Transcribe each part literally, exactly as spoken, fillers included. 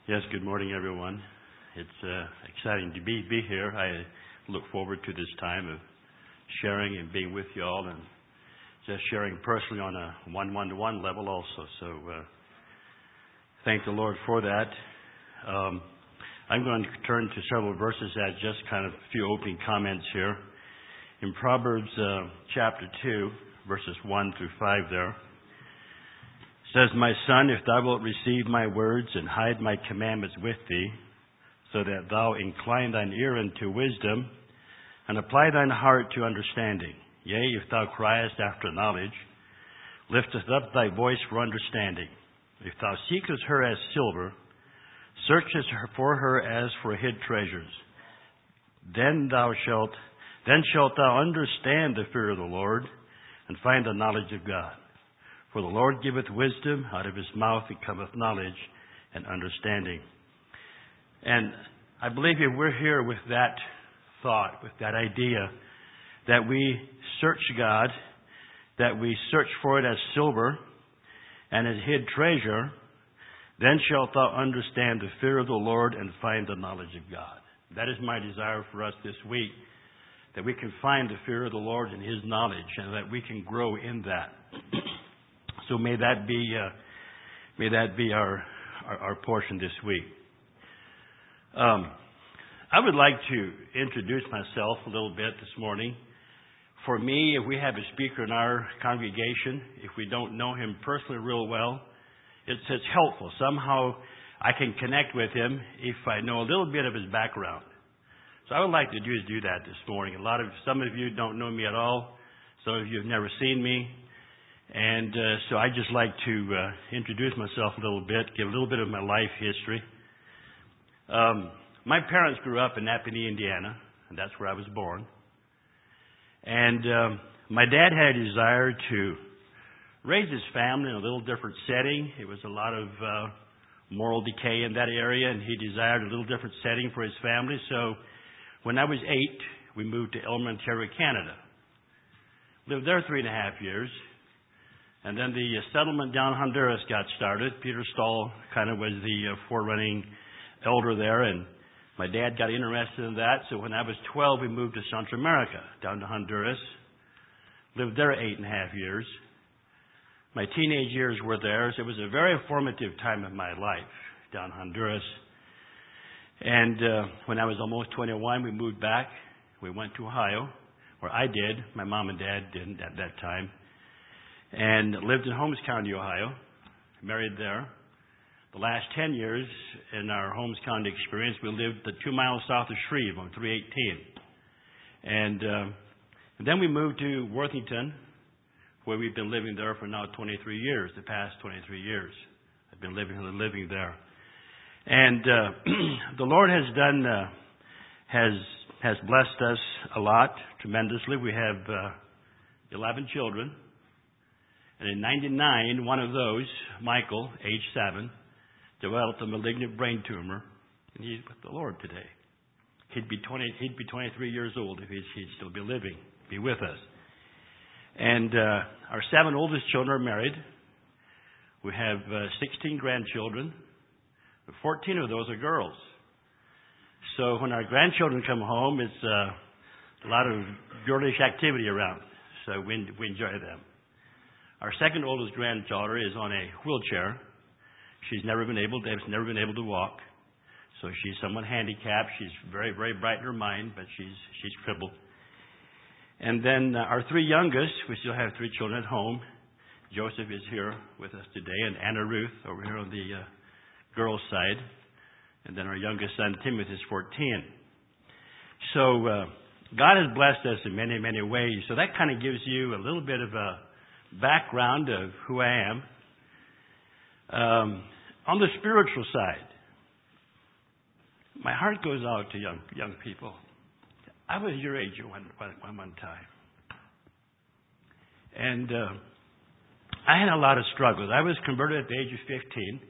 Yes, good morning, everyone. It's uh, exciting to be, be here. I look forward to this time of sharing and being with you all and just sharing personally on a one-one-to-one level also. So uh, thank the Lord for that. Um, I'm going to turn to several verses as just kind of a few opening comments here. In Proverbs uh, chapter two, verses one through five there, says, My son, if thou wilt receive my words and hide my commandments with thee, so that thou incline thine ear unto wisdom, and apply thine heart to understanding. Yea, if thou criest after knowledge, liftest up thy voice for understanding. If thou seekest her as silver, searchest her for her as for hid treasures, then thou shalt, then shalt thou understand the fear of the Lord, and find the knowledge of God. For the Lord giveth wisdom, out of his mouth it cometh knowledge and understanding. And I believe if we're here with that thought, with that idea, that we search God, that we search for it as silver and as hid treasure, then shalt thou understand the fear of the Lord and find the knowledge of God. That is my desire for us this week, that we can find the fear of the Lord and his knowledge, and that we can grow in that. So may that be uh, may that be our, our our portion this week. Um, I would like to introduce myself a little bit this morning. For me, if we have a speaker in our congregation, if we don't know him personally real well, it's, it's helpful. Somehow I can connect with him if I know a little bit of his background. So I would like to do is do that this morning. A lot of some of you don't know me at all. Some of you have never seen me. And uh, so I just like to uh, introduce myself a little bit, give a little bit of my life history. Um, my parents grew up in Napanee, Indiana, and that's where I was born. And um, my dad had a desire to raise his family in a little different setting. It was a lot of uh, moral decay in that area, and he desired a little different setting for his family. So when I was eight, we moved to Elmer, Ontario, Canada. Lived there three and a half years. And then the settlement down in Honduras got started. Peter Stahl kind of was the uh, forerunning elder there, and my dad got interested in that. So when I was twelve, we moved to Central America, down to Honduras. Lived there eight and a half years. My teenage years were there, so it was a very formative time of my life down in Honduras. And uh, when I was almost twenty-one, we moved back. We went to Ohio, where I did. My mom and dad didn't at that time. And lived in Holmes County, Ohio, married there. The last ten years in our Holmes County experience, we lived the two miles south of Shreve on three eighteen. And, uh, and then we moved to Worthington, where we've been living there for now twenty-three years, the past twenty-three years. I've been living living there. And uh, the Lord has done, uh, has has blessed us a lot, tremendously. We have uh, eleven children. And in ninety-nine, one of those, Michael, age seven, developed a malignant brain tumor, and he's with the Lord today. He'd be twenty. He'd be twenty-three years old if he'd, he'd still be living, be with us. And uh, our seven oldest children are married. We have uh, sixteen grandchildren. fourteen of those are girls. So when our grandchildren come home, it's uh, a lot of girlish activity around. So we we enjoy them. Our second oldest granddaughter is on a wheelchair. She's never been able to, has never been able to walk. So she's somewhat handicapped. She's very, very bright in her mind, but she's, she's crippled. And then uh, our three youngest, we still have three children at home. Joseph is here with us today, and Anna Ruth over here on the uh, girls' side. And then our youngest son, Timothy, is fourteen. So uh, God has blessed us in many, many ways. So that kind of gives you a little bit of a background of who I am. Um, on the spiritual side, my heart goes out to young young people. I was your age at one, one, one time. And uh, I had a lot of struggles. I was converted at the age of fifteen.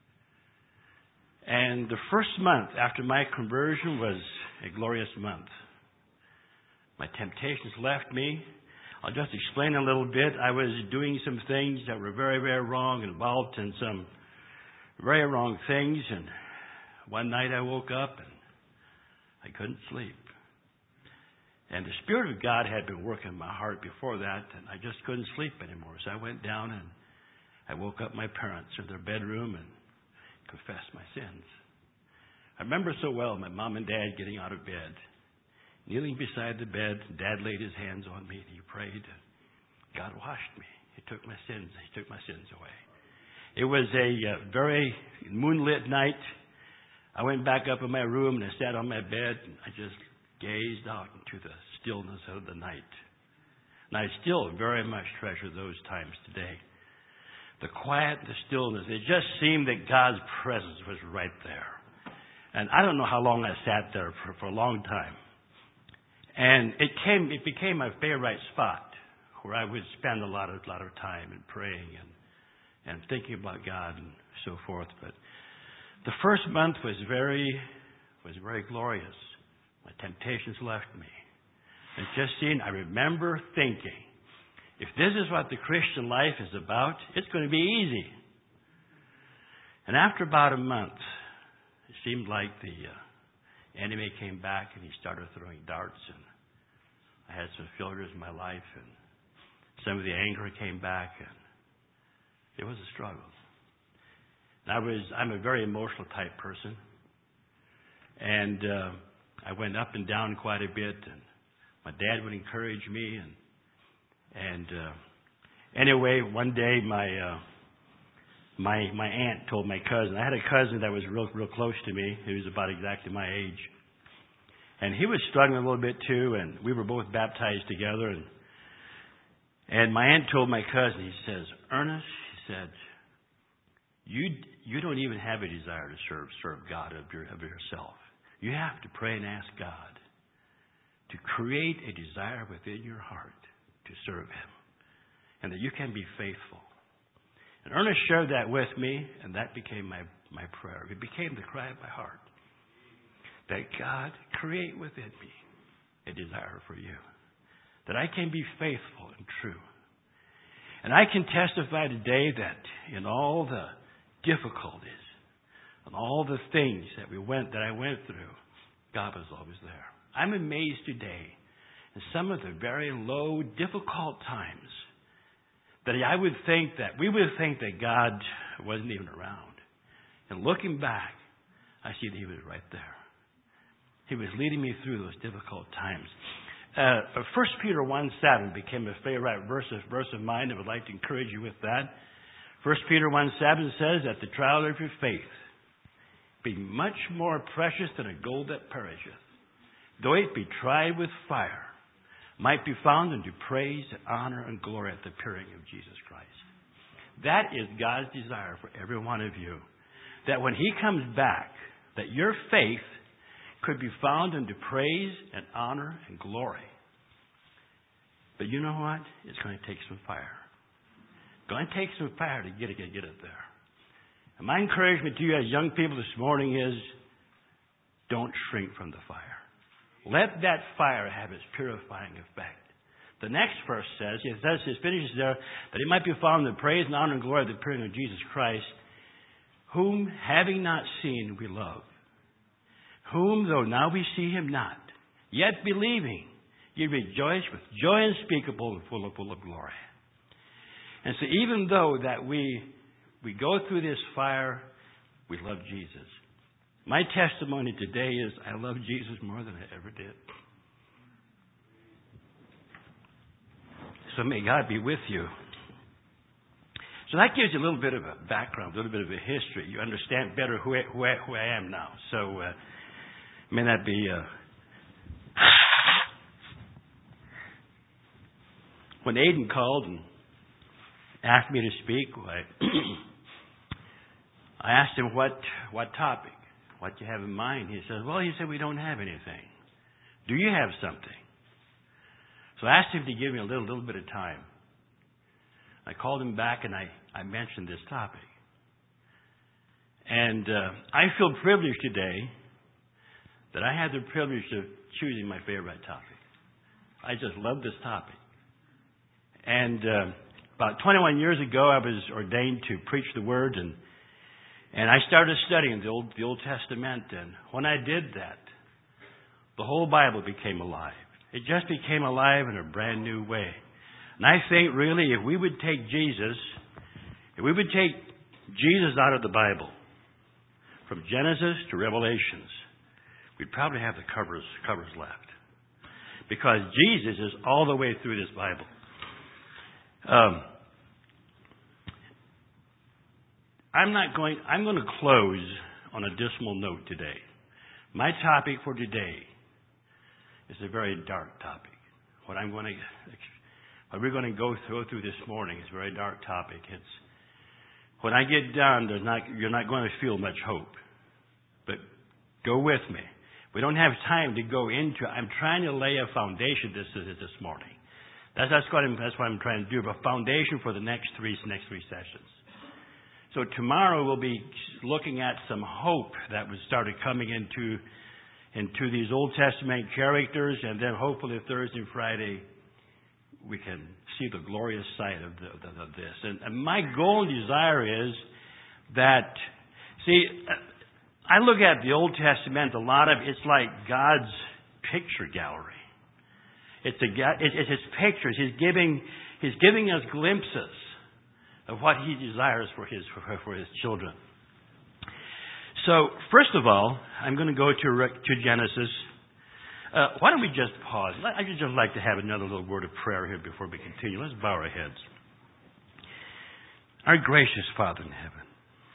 And the first month after my conversion was a glorious month. My temptations left me. I'll just explain a little bit. I was doing some things that were very, very wrong, involved in some very wrong things, and one night I woke up and I couldn't sleep. And the Spirit of God had been working in my heart before that, and I just couldn't sleep anymore. So I went down and I woke up my parents in their bedroom and confessed my sins. I remember so well my mom and dad getting out of bed, kneeling beside the bed. Dad laid his hands on me and he prayed. God washed me. He took my sins. He took my sins away. It was a uh, very moonlit night. I went back up in my room and I sat on my bed and I just gazed out into the stillness of the night. And I still very much treasure those times today. The quiet, the stillness. It just seemed that God's presence was right there. And I don't know how long I sat there for, for a long time. And it came, it became my favorite spot where I would spend a lot of, lot of time in praying and, and thinking about God and so forth. But the first month was very, was very glorious. My temptations left me. And just seeing, I remember thinking, if this is what the Christian life is about, it's going to be easy. And after about a month, it seemed like the uh, enemy came back and he started throwing darts. And I had some failures in my life, and some of the anger came back, and it was a struggle. And I was, I'm a very emotional type person. And uh, I went up and down quite a bit, and my dad would encourage me, and and uh, anyway, one day my uh, my my aunt told my cousin. I had a cousin that was real real close to me. He was about exactly my age, and he was struggling a little bit too. And we were both baptized together. And and my aunt told my cousin. He says, "Ernest," she said, "you you don't even have a desire to serve serve God of your of yourself. You have to pray and ask God to create a desire within your heart to serve Him, and that you can be faithful." And Ernest shared that with me, and that became my, my prayer. It became the cry of my heart. That God, create within me a desire for you, that I can be faithful and true. And I can testify today that in all the difficulties and all the things that we went, that I went through, God was always there. I'm amazed today in some of the very low, difficult times that I would think that, we would think that God wasn't even around. And looking back, I see that He was right there. He was leading me through those difficult times. Uh, First Peter one seven became a favorite verse, verse of mine. I would like to encourage you with that. First Peter one seven says that the trial of your faith be much more precious than a gold that perisheth, though it be tried with fire, might be found unto praise and honor and glory at the appearing of Jesus Christ. That is God's desire for every one of you. That when He comes back, that your faith could be found unto praise and honor and glory. But you know what? It's going to take some fire. It's going to take some fire to get it, get it there. And my encouragement to you as young people this morning is, don't shrink from the fire. Let that fire have its purifying effect. The next verse says, it says, it finishes there, that He might be found in praise and honor and glory of the appearing of Jesus Christ, whom having not seen we love, whom though now we see Him not, yet believing, ye rejoice with joy unspeakable and full of full of glory. And so even though that we we go through this fire, we love Jesus. My testimony today is I love Jesus more than I ever did. So may God be with you. So that gives you a little bit of a background, a little bit of a history. You understand better who I, who I, who I am now. So uh, may that be... Uh... When Aiden called and asked me to speak, I, I asked him what what topic. What do you have in mind? He says, well, he said, we don't have anything. Do you have something? So I asked him to give me a little, little bit of time. I called him back and I, I mentioned this topic. And uh, I feel privileged today that I had the privilege of choosing my favorite topic. I just love this topic. And uh, about twenty-one years ago, I was ordained to preach the Word, and And I started studying the Old, the Old Testament, and when I did that, the whole Bible became alive. It just became alive in a brand new way. And I think really if we would take Jesus, if we would take Jesus out of the Bible, from Genesis to Revelations, we'd probably have the covers, covers left. Because Jesus is all the way through this Bible. Um, I'm not going, I'm going to close on a dismal note today. My topic for today is a very dark topic. What I'm going to, what we're going to go through, through this morning is a very dark topic. It's, when I get done, there's not, you're not going to feel much hope. But go with me. We don't have time to go into, I'm trying to lay a foundation this, this morning. That's, that's, what I'm, that's what I'm trying to do, a foundation for the next three, next three sessions. So tomorrow we'll be looking at some hope that was started coming into into these Old Testament characters, and then hopefully Thursday and Friday we can see the glorious side of, the, of this. And, and my goal and desire is that, see, I look at the Old Testament, a lot of it's like God's picture gallery. It's a it's his pictures. He's giving he's giving us glimpses of what he desires for his for, for his children. So, first of all, I'm going to go to to Genesis. Uh, why don't we just pause? I'd just like to have another little word of prayer here before we continue. Let's bow our heads. Our gracious Father in heaven,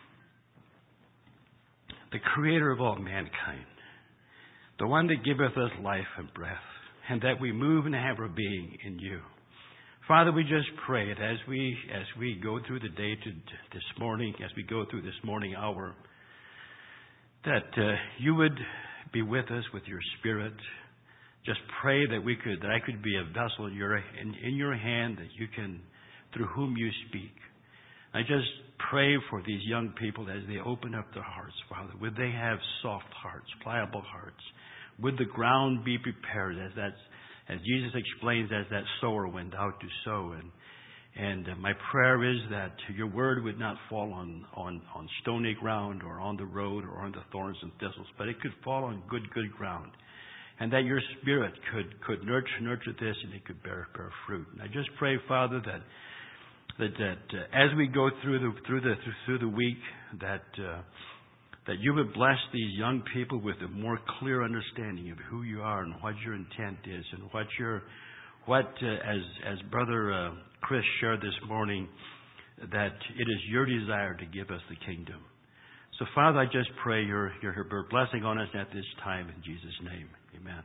the Creator of all mankind, the one that giveth us life and breath, and that we move and have our being in you. Father, we just pray that as we as we go through the day to this morning, as we go through this morning hour, that uh, you would be with us with your Spirit. Just pray that we could that I could be a vessel in your in, in your hand, that you can through whom you speak. I just pray for these young people as they open up their hearts, Father. Would they have soft hearts, pliable hearts? Would the ground be prepared as that's as Jesus explains, as that sower went out to sow? And and uh, my prayer is that your word would not fall on, on, on stony ground or on the road or on the thorns and thistles, but it could fall on good, good ground. And that your Spirit could, could nurture, nurture this and it could bear, bear fruit. And I just pray, Father, that that, that uh, as we go through the through the through the week, that uh, that you would bless these young people with a more clear understanding of who you are and what your intent is, and what your what uh, as as Brother uh, Chris shared this morning, that it is your desire to give us the kingdom. So, Father, I just pray your your, your blessing on us at this time in Jesus' name. Amen.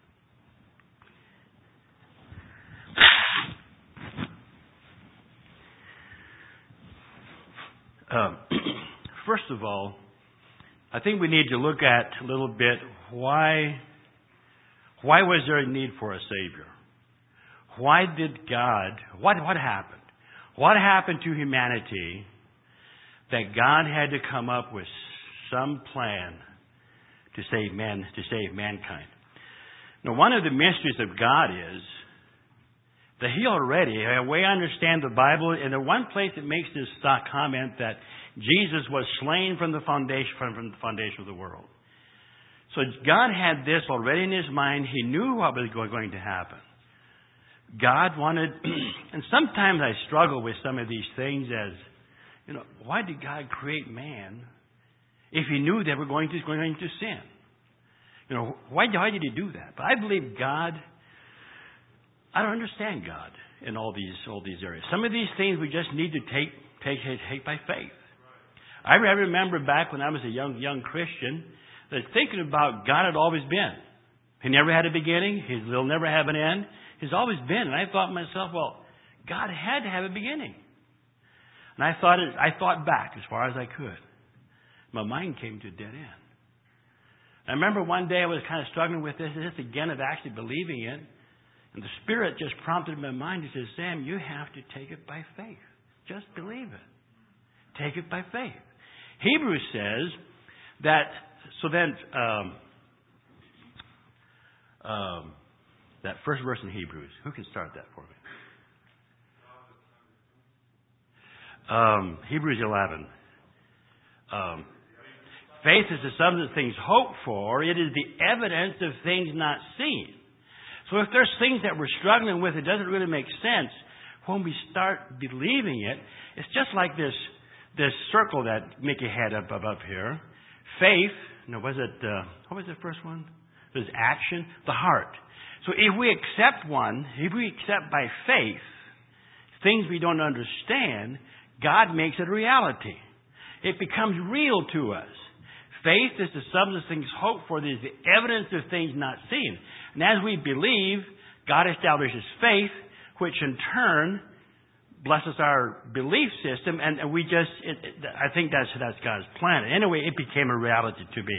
Um, first of all, I think we need to look at a little bit why why was there a need for a Savior? Why did God, what, what happened? What happened to humanity that God had to come up with some plan to save man, to save mankind? Now, one of the mysteries of God is that He already, the way I understand the Bible, in the one place it makes this comment that Jesus was slain from the foundation from the foundation of the world. So God had this already in His mind. He knew what was going to happen. God wanted, and sometimes I struggle with some of these things as, you know, why did God create man if He knew they were going to going to sin? You know, why, why did He do that? But I believe God. I don't understand God in all these all these areas. Some of these things we just need to take take take by faith. I remember back when I was a young young Christian that thinking about God had always been. He never had a beginning. He'll never have an end. He's always been. And I thought to myself, well, God had to have a beginning. And I thought it, I thought back as far as I could. My mind came to a dead end. I remember one day I was kind of struggling with this, this again of actually believing it. And the Spirit just prompted my mind. He says, Sam, you have to take it by faith. Just believe it. Take it by faith. Hebrews says that, so then, um, um, that first verse in Hebrews, who can start that for me? Um, Hebrews eleven. Um, faith is the substance of things hoped for. It is the evidence of things not seen. So if there's things that we're struggling with, it doesn't really make sense. When we start believing it, it's just like this this circle that Mickey had up above here. Faith, no, was it, uh, what was the first one? It was action, the heart. So if we accept one, if we accept by faith things we don't understand, God makes it a reality. It becomes real to us. Faith is the substance of things hoped for. It is the evidence of things not seen. And as we believe, God establishes faith, which in turn blesses our belief system. And, and we just, it, it, I think that's, that's God's plan. Anyway, it became a reality to be.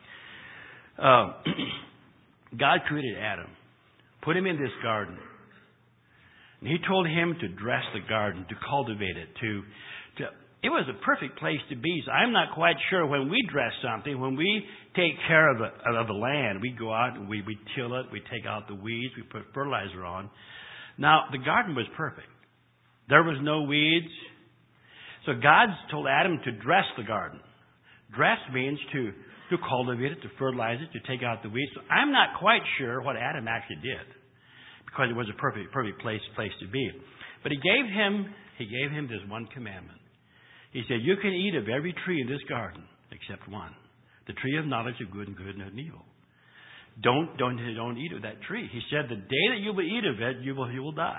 Uh, God created Adam, put him in this garden. And he told him to dress the garden, to cultivate it, to, to it was a perfect place to be. So I'm not quite sure when we dress something, when we take care of the, of the land, we go out and we, we till it, we take out the weeds, we put fertilizer on. Now, the garden was perfect. There was no weeds. So God told Adam to dress the garden. Dress means to, to cultivate it, to fertilize it, to take out the weeds. So I'm not quite sure what Adam actually did, because it was a perfect, perfect place, place to be. But he gave him, he gave him this one commandment. He said, you can eat of every tree in this garden except one, the tree of knowledge of good and good and evil. Don't, don't, don't eat of that tree. He said, the day that you will eat of it, you will, you will die.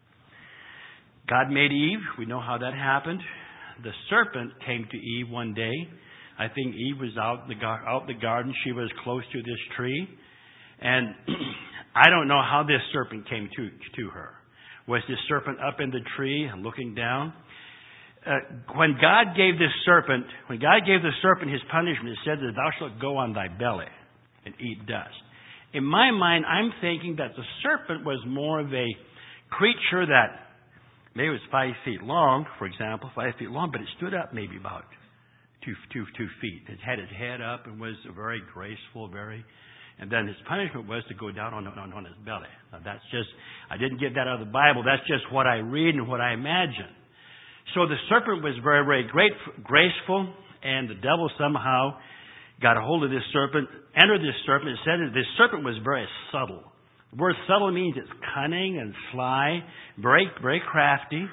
God made Eve. We know how that happened. The serpent came to Eve one day. I think Eve was out in the, gar- out in the garden. She was close to this tree. And I don't know how this serpent came to, to her. Was this serpent up in the tree and looking down? Uh, when God gave this serpent, when God gave the serpent his punishment, it said that thou shalt go on thy belly and eat dust. In my mind, I'm thinking that the serpent was more of a creature that maybe it was five feet long, for example, five feet long, but it stood up maybe about two, two, two feet. It had its head up and was very graceful, very, and then his punishment was to go down on, on, on his belly. Now that's just, I didn't get that out of the Bible. That's just what I read and what I imagine. So the serpent was very, very great, graceful, and the devil somehow got a hold of this serpent, entered this serpent. It said that this serpent was very subtle. The word subtle means it's cunning and sly, very, very crafty.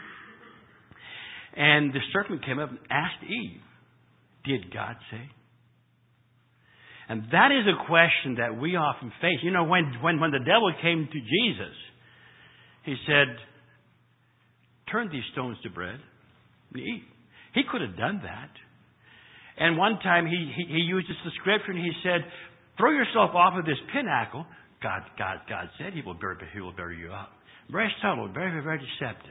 And the serpent came up and asked Eve, did God say? And that is a question that we often face. You know, when, when, when the devil came to Jesus, he said, turn these stones to bread. He, he could have done that. And one time he, he, he used this scripture and he said, throw yourself off of this pinnacle. God, God, God said he will bury, he will bury you up. Very subtle, very, very, very deceptive.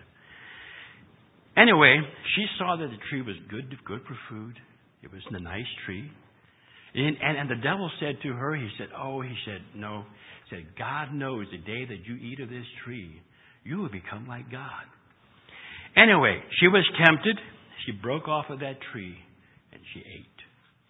Anyway, she saw that the tree was good, good for food. It was a nice tree. And, and, and the devil said to her, he said, oh, he said, no. He said, God knows the day that you eat of this tree, you will become like God. Anyway, she was tempted. She broke off of that tree and she ate.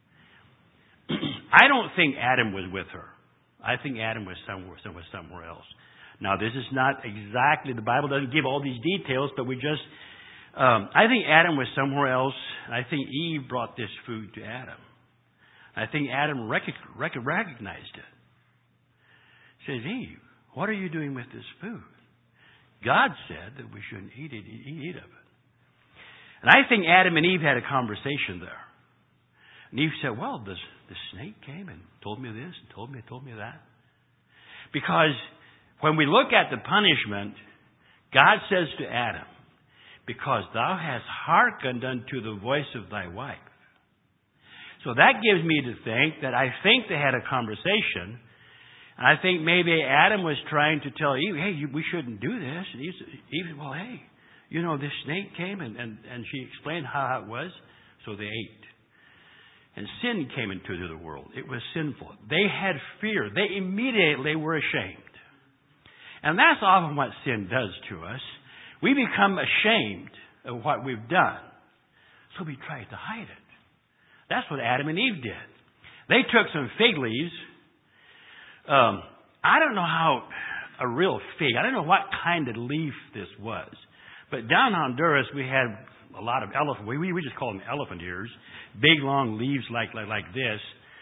I don't think Adam was with her. I think Adam was somewhere, somewhere, somewhere else. Now, this is not exactly, the Bible doesn't give all these details, but we just, um, I think Adam was somewhere else. And I think Eve brought this food to Adam. I think Adam rec- rec- recognized it. Says, Eve, what are you doing with this food? God said that we shouldn't eat it, eat of it. And I think Adam and Eve had a conversation there. And Eve said, well, the, the snake came and told me this and told me, told me that. Because when we look at the punishment, God says to Adam, because thou hast hearkened unto the voice of thy wife. So that gives me to think that I think they had a conversation. And I think maybe Adam was trying to tell Eve, hey, you, we shouldn't do this. And Eve, Eve said, well, hey, you know, this snake came and, and, and she explained how it was. So they ate. And sin came into the world. It was sinful. They had fear. They immediately were ashamed. And that's often what sin does to us. We become ashamed of what we've done. So we try to hide it. That's what Adam and Eve did. They took some fig leaves. Um, I don't know how a real fig, I don't know what kind of leaf this was. But down in Honduras, we had a lot of elephant. We, we we just call them elephant ears. Big, long leaves like like, like this.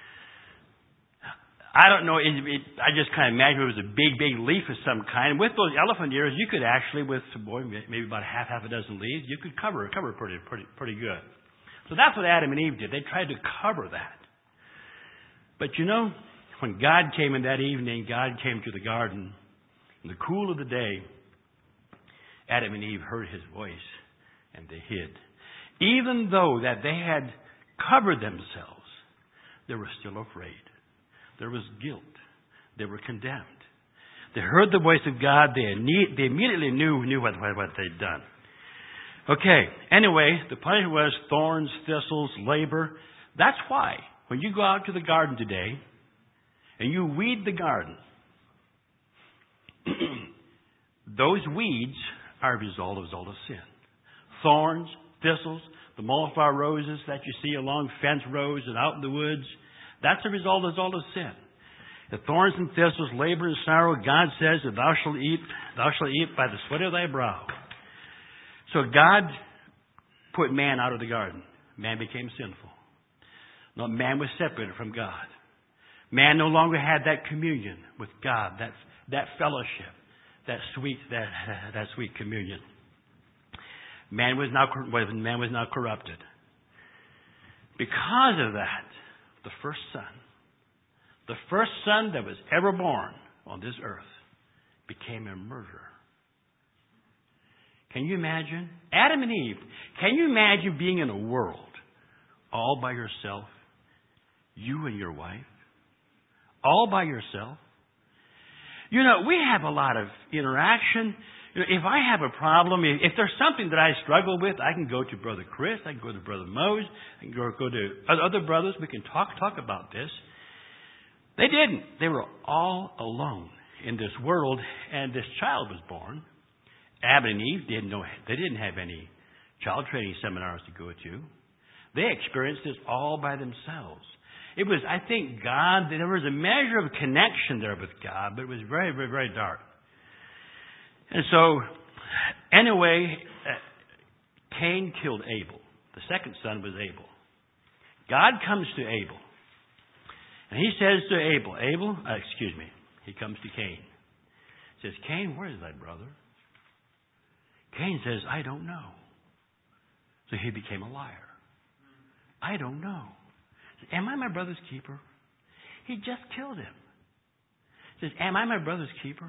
I don't know. It, it, I just kind of imagine it was a big, big leaf of some kind. And with those elephant ears, you could actually, with boy, maybe about a half, half a dozen leaves, you could cover cover pretty, pretty, pretty good. So that's what Adam and Eve did. They tried to cover that. But you know, when God came in that evening, God came to the garden in the cool of the day. Adam and Eve heard His voice, and they hid. Even though that they had covered themselves, they were still afraid. There was guilt. They were condemned. They heard the voice of God. They, they immediately knew, knew what, what, what they'd done. Okay. Anyway, the punishment was thorns, thistles, labor. That's why when you go out to the garden today and you weed the garden, those weeds are a result, a result of sin. Thorns, thistles, the molliflower roses that you see along fence rows and out in the woods, that's a result, a result of sin. The thorns and thistles, labor and sorrow, God says that thou shalt eat, thou shalt eat by the sweat of thy brow. So God put man out of the garden. Man became sinful. No, man was separated from God. Man no longer had that communion with God, that that fellowship, that sweet that that sweet communion. Man was now man was now corrupted. Because of that, the first son, the first son that was ever born on this earth, became a murderer. Can you imagine? Adam and Eve, can you imagine being in a world all by yourself? You and your wife? All by yourself? You know, we have a lot of interaction. You know, if I have a problem, if there's something that I struggle with, I can go to Brother Chris, I can go to Brother Mose, I can go, go to other brothers. We can talk talk about this. They didn't. They were all alone in this world, and this child was born. Adam and Eve didn't know. They didn't have any child training seminars to go to. They experienced this all by themselves. It was, I think, God. There was a measure of connection there with God, but it was very, very, very dark. And so, anyway, uh, Cain killed Abel. The second son was Abel. God comes to Abel. And he says to Abel, Abel, uh, excuse me, he comes to Cain. He says, Cain, where is thy brother? Cain says, I don't know. So he became a liar. I don't know. He says, am I my brother's keeper? He just killed him. He says, am I my brother's keeper?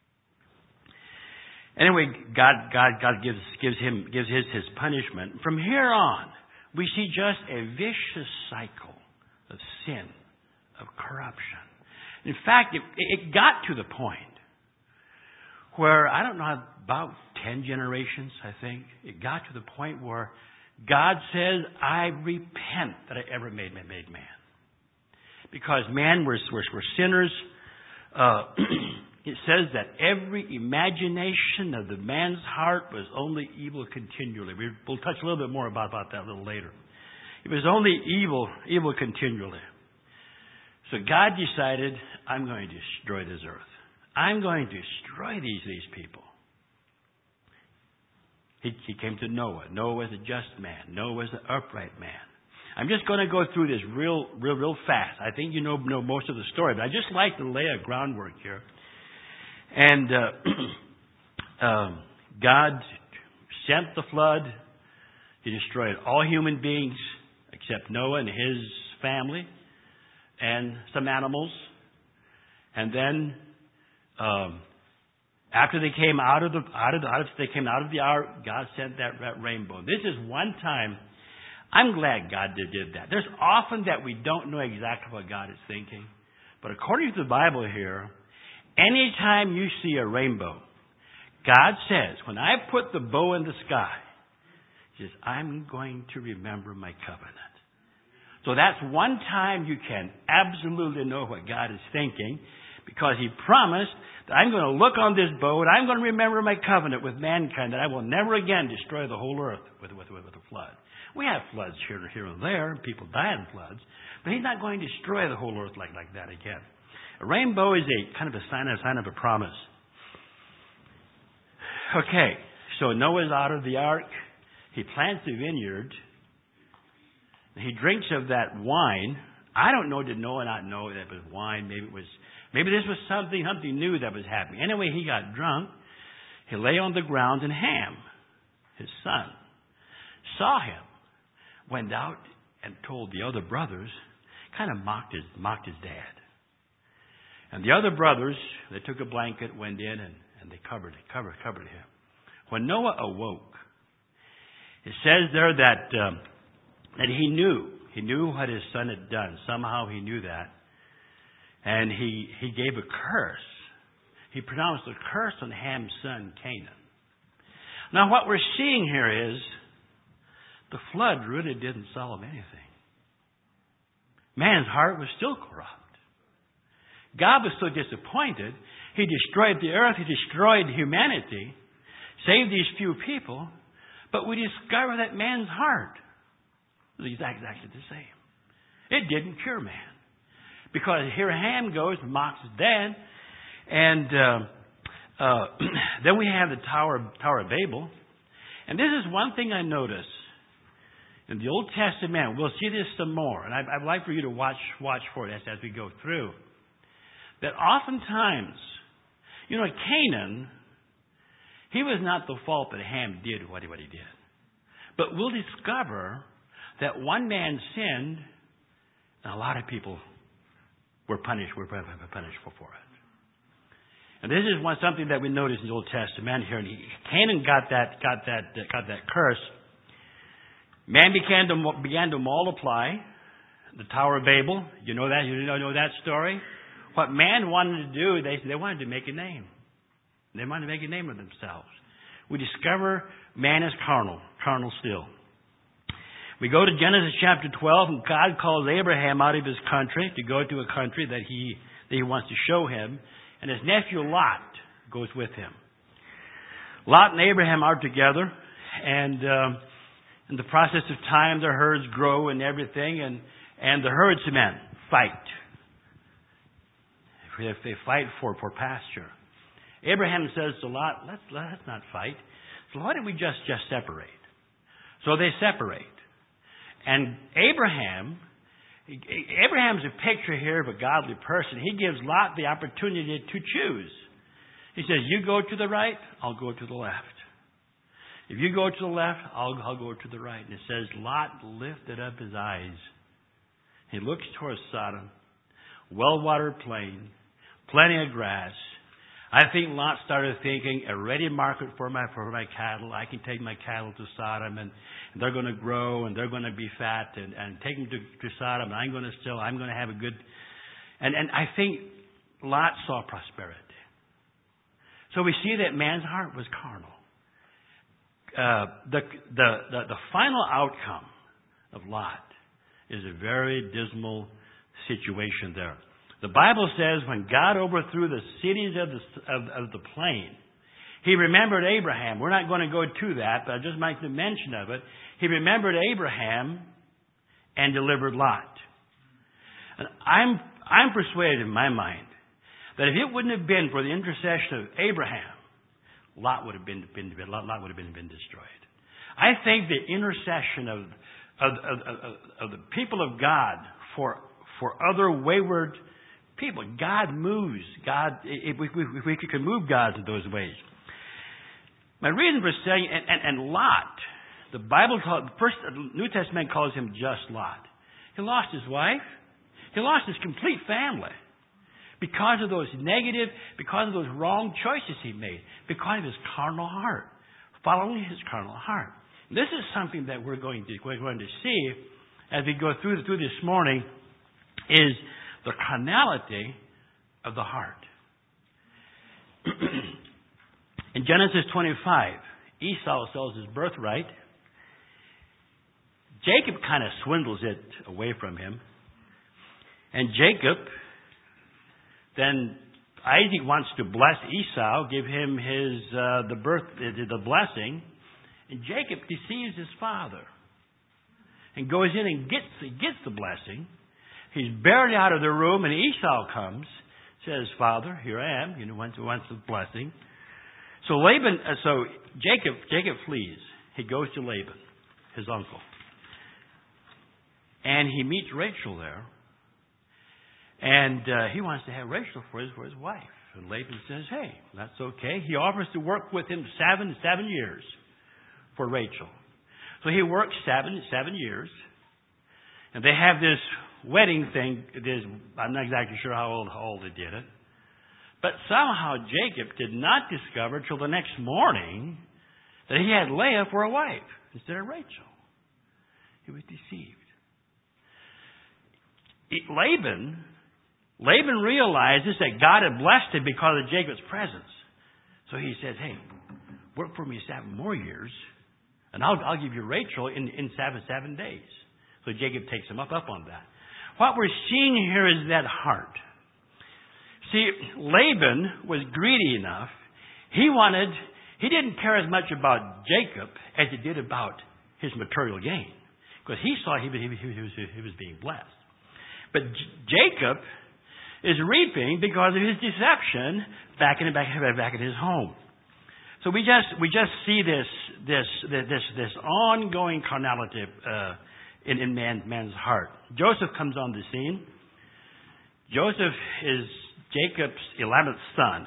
Anyway, God, God, God gives gives him gives his his punishment. From here on, we see just a vicious cycle of sin, of corruption. In fact, it, it got to the point where, I don't know, about ten generations, I think, it got to the point where God says, I repent that I ever made, made man. Because man was, was, were sinners. Uh, it says that every imagination of the man's heart was only evil continually. We, we'll touch a little bit more about, about that a little later. It was only evil, evil continually. So God decided, I'm going to destroy this earth. I'm going to destroy these, these people. He, he came to Noah. Noah was a just man. Noah was an upright man. I'm just going to go through this real, real, real fast. I think you know, know most of the story, but I just like to lay a groundwork here. And uh, um, God sent the flood. He destroyed all human beings except Noah and his family and some animals. And then, um, after they came out of the out of the, out of they came out of the ark, God sent that, that rainbow. This is one time. I'm glad God did, did that. There's often that we don't know exactly what God is thinking, but according to the Bible here, anytime you see a rainbow, God says, "When I put the bow in the sky," He says, "I'm going to remember my covenant." So that's one time you can absolutely know what God is thinking, because He promised that I'm going to look on this bow and I'm going to remember my covenant with mankind, that I will never again destroy the whole earth with, with, with, with a flood. We have floods here, here and there, and people die in floods, but He's not going to destroy the whole earth like, like that again. A rainbow is a kind of a sign, a sign of a promise. Okay, so Noah's out of the ark. He plants the vineyard. He drinks of that wine. I don't know, did Noah not know that it was wine? Maybe it was, maybe this was something, something new that was happening. Anyway, he got drunk. He lay on the ground, and Ham, his son, saw him, went out and told the other brothers, kind of mocked his, mocked his dad. And the other brothers, they took a blanket, went in, and, and they covered, covered, covered him. When Noah awoke, it says there that um, that he knew. He knew what his son had done. Somehow he knew that. And he, he gave a curse. He pronounced a curse on Ham's son, Canaan. Now what we're seeing here is the flood really didn't solve anything. Man's heart was still corrupt. God was so disappointed. He destroyed the earth. He destroyed humanity. Saved these few people. But we discover that man's heart was exactly the same. It didn't cure man. Because here Ham goes and mocks his dad. And uh, uh, then we have the Tower, Tower of Babel. And this is one thing I notice. In the Old Testament, we'll see this some more. And I'd, I'd like for you to watch, watch for this as we go through. That oftentimes, you know, Canaan, he was not the fault that Ham did what he, what he did. But we'll discover that one man sinned, and a lot of people were punished, were punished for it. And this is one something that we notice in the Old Testament here. And he, Canaan got that, got that, got that curse. Man began to began to multiply. The Tower of Babel, you know that, you know, know that story. What man wanted to do, they they wanted to make a name. They wanted to make a name of themselves. We discover man is carnal, carnal still. We go to Genesis chapter twelve, and God calls Abraham out of his country to go to a country that he that he wants to show him, and his nephew Lot goes with him. Lot and Abraham are together, and um, in the process of time, their herds grow and everything, and and the herdsmen fight. If they fight for for pasture. Abraham says to Lot, let's, let's not fight. So why don't we just, just separate? So they separate. And Abraham, Abraham's a picture here of a godly person. He gives Lot the opportunity to choose. He says, you go to the right, I'll go to the left. If you go to the left, I'll, I'll go to the right. And it says, Lot lifted up his eyes. He looks towards Sodom, well-watered plain, plenty of grass. I think Lot started thinking, a ready market for my for my cattle. I can take my cattle to Sodom, and, and they're going to grow, and they're going to be fat, and, and take them to, to Sodom, and I'm going to still, I'm going to have a good... And, and I think Lot saw prosperity. So we see that man's heart was carnal. Uh, the, the, the, the final outcome of Lot is a very dismal situation there. The Bible says when God overthrew the cities of the, of, of the plain, He remembered Abraham. We're not going to go to that, but I just make the mention of it. He remembered Abraham and delivered Lot. And I'm, I'm persuaded in my mind that if it wouldn't have been for the intercession of Abraham, Lot would have been, been Lot would have been, been destroyed. I think the intercession of, of, of, of, of the people of God for, for other wayward people. God moves. God, if we, if we could move God in those ways. My reason for saying, and, and, and Lot, the Bible calls, first, the New Testament calls him just Lot. He lost his wife. He lost his complete family because of those negative, because of those wrong choices he made, because of his carnal heart, following his carnal heart. This is something that we're going to, we're going to see as we go through, through this morning is the carnality of the heart. In Genesis twenty-five, Esau sells his birthright. Jacob kind of swindles it away from him. And Jacob, then Isaac wants to bless Esau, give him his uh, the birth, the blessing. And Jacob deceives his father and goes in and gets gets the blessing. He's barely out of the room, and Esau comes, says, "Father, here I am." You know, wants wants the blessing. So Laban, uh, so Jacob, Jacob flees. he goes to Laban, his uncle. And he meets Rachel there. And uh, he wants to have Rachel for his, for his wife. And Laban says, hey, that's okay. He offers to work with him seven, seven years for Rachel. So he works seven, seven years. And they have this wedding thing. This, I'm not exactly sure how old, how old they did it. But somehow Jacob did not discover till the next morning that he had Leah for a wife instead of Rachel. He was deceived. It, Laban, Laban realizes that God had blessed him because of Jacob's presence. So he says, hey, work for me seven more years, and I'll, I'll give you Rachel in, in seven, seven days. So Jacob takes him up, up on that. What we're seeing here is that heart. See, Laban was greedy enough. He wanted, he didn't care as much about Jacob as he did about his material gain. Because he saw he was, he was, he was being blessed. But Jacob is reaping because of his deception back in back, back in his home. So we just we just see this this this this ongoing carnality uh, in in man, man's heart. Joseph comes on the scene. Joseph is Jacob's eleventh son,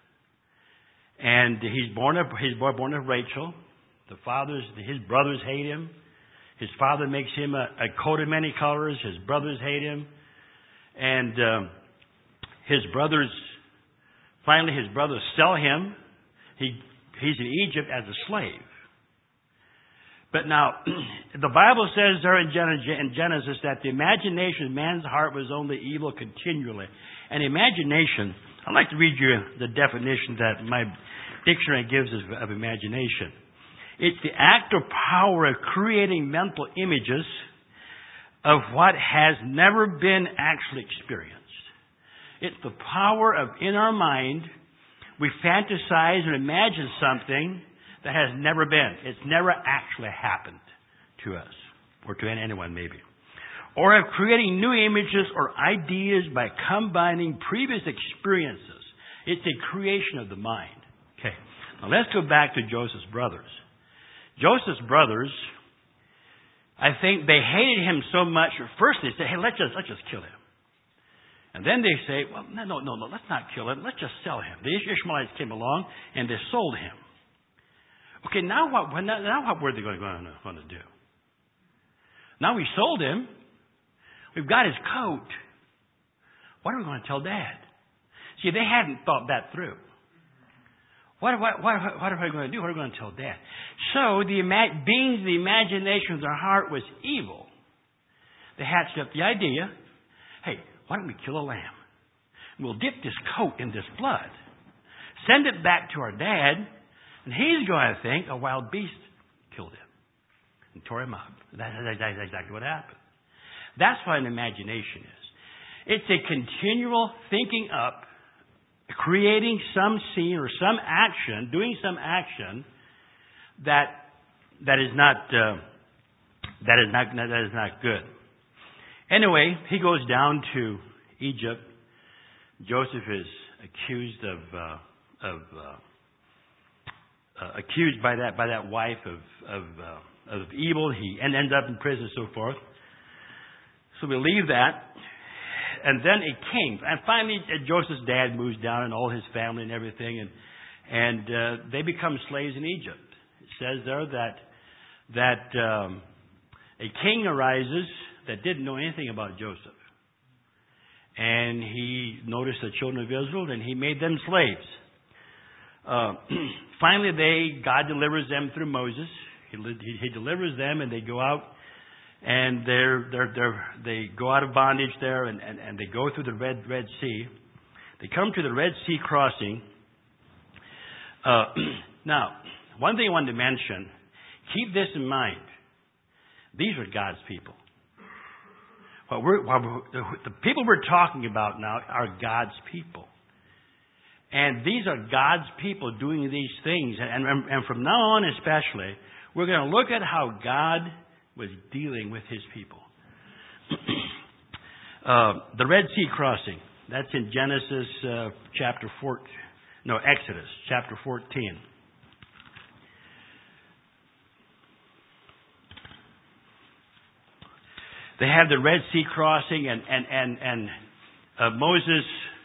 and he's born of he's born of Rachel. The fathers, his brothers hate him. His father makes him a, a coat of many colors. His brothers hate him. And um, his brothers, finally his brothers sell him. He He's in Egypt as a slave. But now, the Bible says there in Genesis that the imagination of man's heart was only evil continually. And imagination, I'd like to read you the definition that my dictionary gives us of imagination. It's the act or power of creating mental images of what has never been actually experienced. It's the power of, in our mind, we fantasize and imagine something that has never been. It's never actually happened to us, or to anyone maybe. Or of creating new images or ideas by combining previous experiences. It's a creation of the mind. Okay, now let's go back to Joseph's brothers. Joseph's brothers, I think they hated him so much. At first they said, hey, let's just, let's just kill him. And then they say, well, no, no, no, no, let's not kill him. Let's just sell him. The Ishmaelites came along and they sold him. Okay, now what, now what were they going to, going to do? Now we sold him. We've got his coat. What are we going to tell Dad? See, they hadn't thought that through. What, what, what, what are we going to do? What are we going to tell Dad? So, the being the imagination of their heart was evil, they hatched up the idea, hey, why don't we kill a lamb? We'll dip this coat in this blood, send it back to our dad, and he's going to think a wild beast killed him and tore him up. That's exactly what happened. That's what an imagination is. It's a continual thinking up, creating some scene or some action, doing some action that that is not uh, that is not that is not good. Anyway, he goes down to Egypt. Joseph is accused of uh, of uh, uh, accused by that by that wife of of uh, of evil. He and ends up in prison and so forth. So we leave that. And then a king. And finally, Joseph's dad moves down and all his family and everything. And and uh, they become slaves in Egypt. It says there that that um, a king arises that didn't know anything about Joseph. And he noticed the children of Israel and he made them slaves. Uh, finally, they God delivers them through Moses. He, he, he delivers them and they go out. And they're, they're, they're, they go out of bondage there and, and, and they go through the Red, Red Sea. They come to the Red Sea crossing. Uh, now, one thing I wanted to mention, keep this in mind. These are God's people. What we're, what we're, the people we're talking about now are God's people. And these are God's people doing these things. And, and, and from now on especially, we're going to look at how God was dealing with his people. uh, the Red Sea crossing. That's in Genesis uh, chapter four. No, Exodus chapter fourteen. they have the Red Sea crossing, and and and and uh, Moses.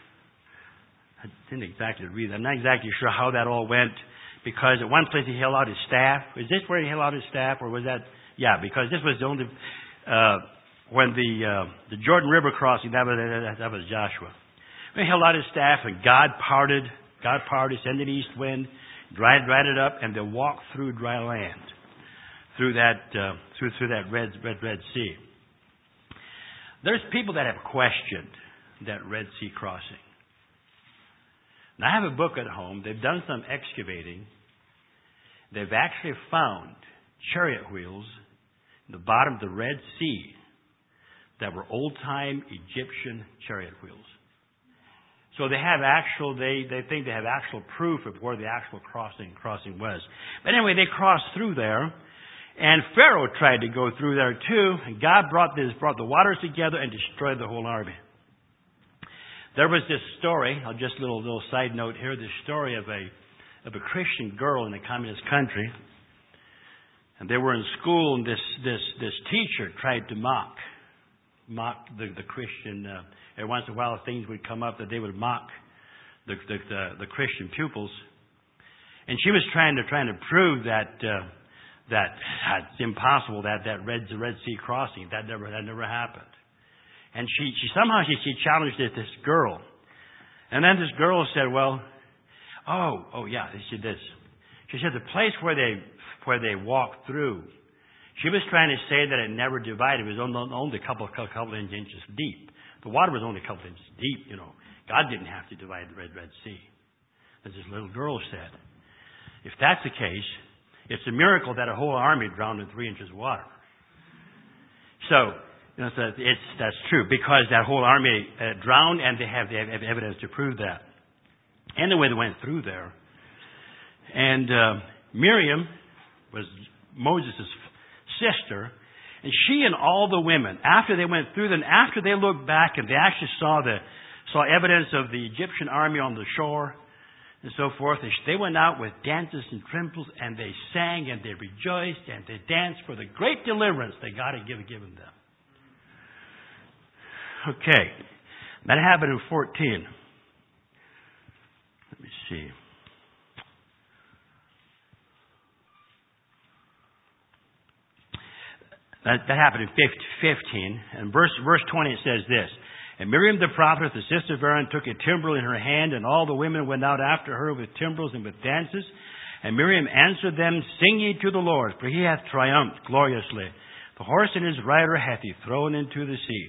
I didn't exactly read that. I'm not exactly sure how that all went, because at one place he held out his staff. Is this where he held out his staff, or was that? Yeah, because this was the only uh, when the uh, the Jordan River crossing. That was that was Joshua. He held out his staff, and God parted. God parted, sent an east wind, dried dried it up, and they walked through dry land, through that uh, through through that red red Red Sea. There's people that have questioned that Red Sea crossing. And I have a book at home. They've done some excavating. They've actually found chariot wheels in the bottom of the Red Sea that were old-time Egyptian chariot wheels. So they have actual, they, they think they have actual proof of where the actual crossing crossing was. But anyway, they crossed through there, and Pharaoh tried to go through there too, and God brought this brought the waters together and destroyed the whole army. There was this story, I'll just a little little side note here, this story of a of a Christian girl in a communist country. And they were in school, and this this this teacher tried to mock mock the, the Christian uh, every once in a while things would come up that they would mock the the, the, the Christian pupils. And she was trying to trying to prove that uh, that it's impossible that that Red the Red Sea crossing that never that never happened. And she, she somehow she, she challenged this, this girl. And then this girl said, well, oh, oh yeah, she did this. She said the place where they where they walked through, she was trying to say that it never divided. It was only a couple, couple, couple inches deep. The water was only a couple inches deep, you know. God didn't have to divide the Red, Red Sea. As this little girl said. If that's the case, it's a miracle that a whole army drowned in three inches of water. So, you know, so it's, that's true, because that whole army uh, drowned, and they have, they have evidence to prove that. Anyway, they went through there. And uh, Miriam was Moses' sister, and she and all the women, after they went through them, after they looked back and they actually saw the saw evidence of the Egyptian army on the shore and so forth, they went out with dances and trembles, and they sang and they rejoiced and they danced for the great deliverance that God had given, given them. Okay, that happened in fourteen. Let me see. That, that happened in fifteen. And verse, verse twenty, it says this. And Miriam the prophet, the sister of Aaron, took a timbrel in her hand, and all the women went out after her with timbrels and with dances. And Miriam answered them, Sing ye to the Lord, for he hath triumphed gloriously. The horse and his rider hath he thrown into the sea.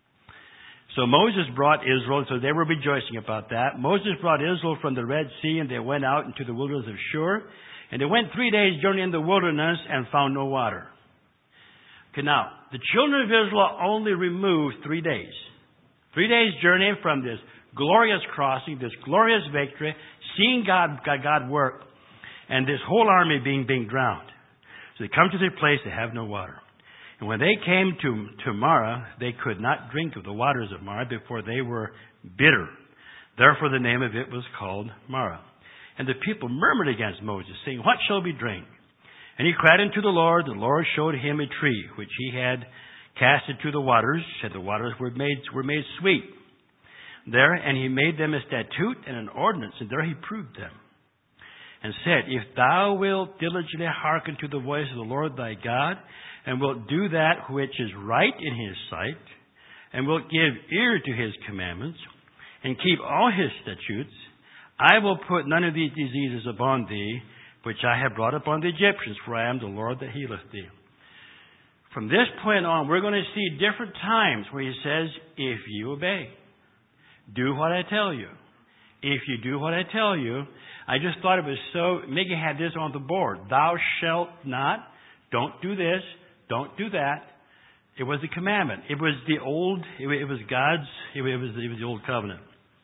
So Moses brought Israel, so they were rejoicing about that. Moses brought Israel from the Red Sea, and they went out into the wilderness of Shur. And they went three days' journey in the wilderness and found no water. Okay, now, the children of Israel only removed three days. Three days' journey from this glorious crossing, this glorious victory, seeing God, God, God work, and this whole army being, being drowned. So they come to this place, they have no water. And when they came to, to Marah, they could not drink of the waters of Marah, before they were bitter. Therefore the name of it was called Marah. And the people murmured against Moses, saying, What shall we drink? And he cried unto the Lord. The Lord showed him a tree, which he had cast into the waters, and the waters were made were made sweet there, and he made them a statute and an ordinance, and there he proved them, and said, If thou wilt diligently hearken to the voice of the Lord thy God, and wilt do that which is right in his sight, and wilt give ear to his commandments, and keep all his statutes, I will put none of these diseases upon thee, which I have brought upon the Egyptians, for I am the Lord that healeth thee. From this point on, we're going to see different times where he says, if you obey, do what I tell you. If you do what I tell you, I just thought it was so, Mickey had this on the board. Thou shalt not, don't do this, don't do that. It was the commandment. It was the old, it was God's, it was, it was the old covenant.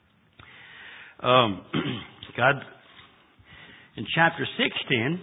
Um, God, in chapter sixteen,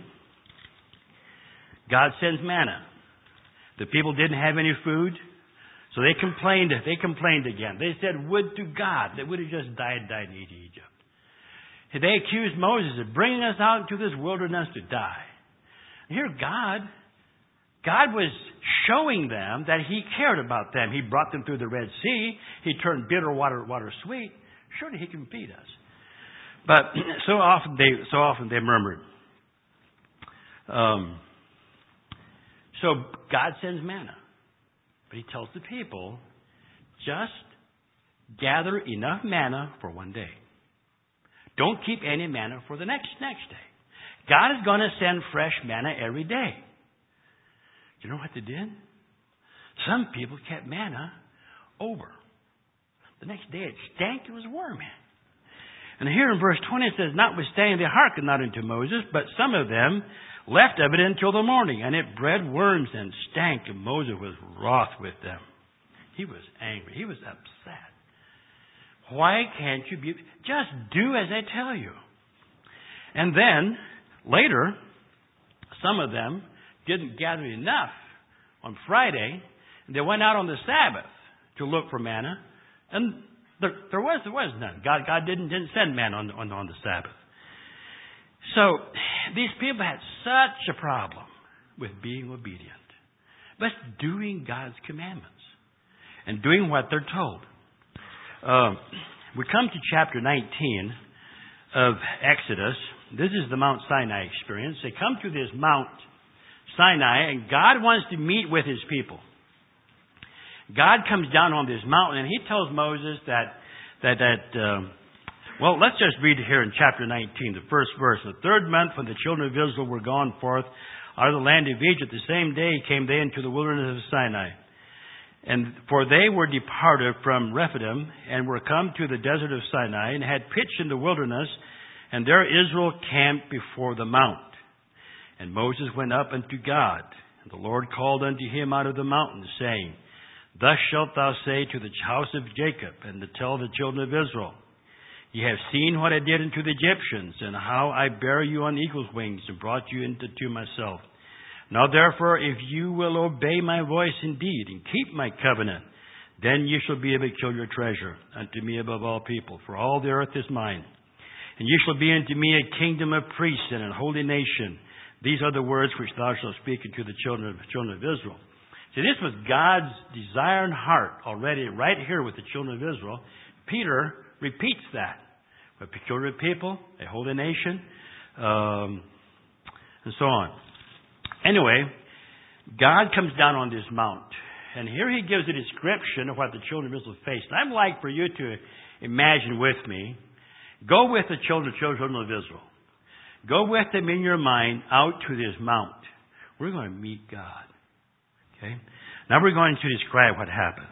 God sends manna. The people didn't have any food, so they complained. They complained again. They said, "Would to God that would have just died, died in Egypt." And they accused Moses of bringing us out into this wilderness to die. And here, God, God was showing them that He cared about them. He brought them through the Red Sea. He turned bitter water water sweet. Surely He can feed us. But so often they so often they murmured. Um, so God sends manna, but He tells the people, just gather enough manna for one day. Don't keep any manna for the next next day. God is going to send fresh manna every day. You know what they did? Some people kept manna over. The next day it stank, it was wormy. And here in verse twenty it says, notwithstanding they hearkened not unto Moses, but some of them left of it until the morning, and it bred worms and stank, and Moses was wroth with them. He was angry. He was upset. Why can't you be... Just do as I tell you. And then, later, some of them didn't gather enough on Friday, and they went out on the Sabbath to look for manna, and there, there was there was none. God God didn't didn't send manna on, on on the Sabbath. So these people had such a problem with being obedient, but doing God's commandments and doing what they're told. Uh, we come to chapter nineteen of Exodus. This is the Mount Sinai experience. They come to this Mount Sinai, and God wants to meet with His people. God comes down on this mountain, and He tells Moses that, that, that um, well, let's just read it here in chapter nineteen, the first verse. The third month, when the children of Israel were gone forth out of the land of Egypt, the same day came they into the wilderness of Sinai. And for they were departed from Rephidim, and were come to the desert of Sinai, and had pitched in the wilderness, and there Israel camped before the mount. And Moses went up unto God, and the Lord called unto him out of the mountain, saying, Thus shalt thou say to the house of Jacob, and to tell the children of Israel, Ye have seen what I did unto the Egyptians, and how I bare you on eagle's wings, and brought you into to myself. Now therefore, if you will obey my voice indeed, and keep my covenant, then ye shall be a peculiar treasure unto me above all people, for all the earth is mine. And ye shall be unto me a kingdom of priests and a holy nation. These are the words which thou shalt speak unto the children of, children of Israel. See, this was God's desire and heart already right here with the children of Israel. Peter repeats that. A peculiar people, a holy nation, um, and so on. Anyway, God comes down on this mount, and here He gives a description of what the children of Israel faced. And I'd like for you to imagine with me, go with the children, children of Israel. Go with them in your mind out to this mount. We're going to meet God. Okay? Now we're going to describe what happened.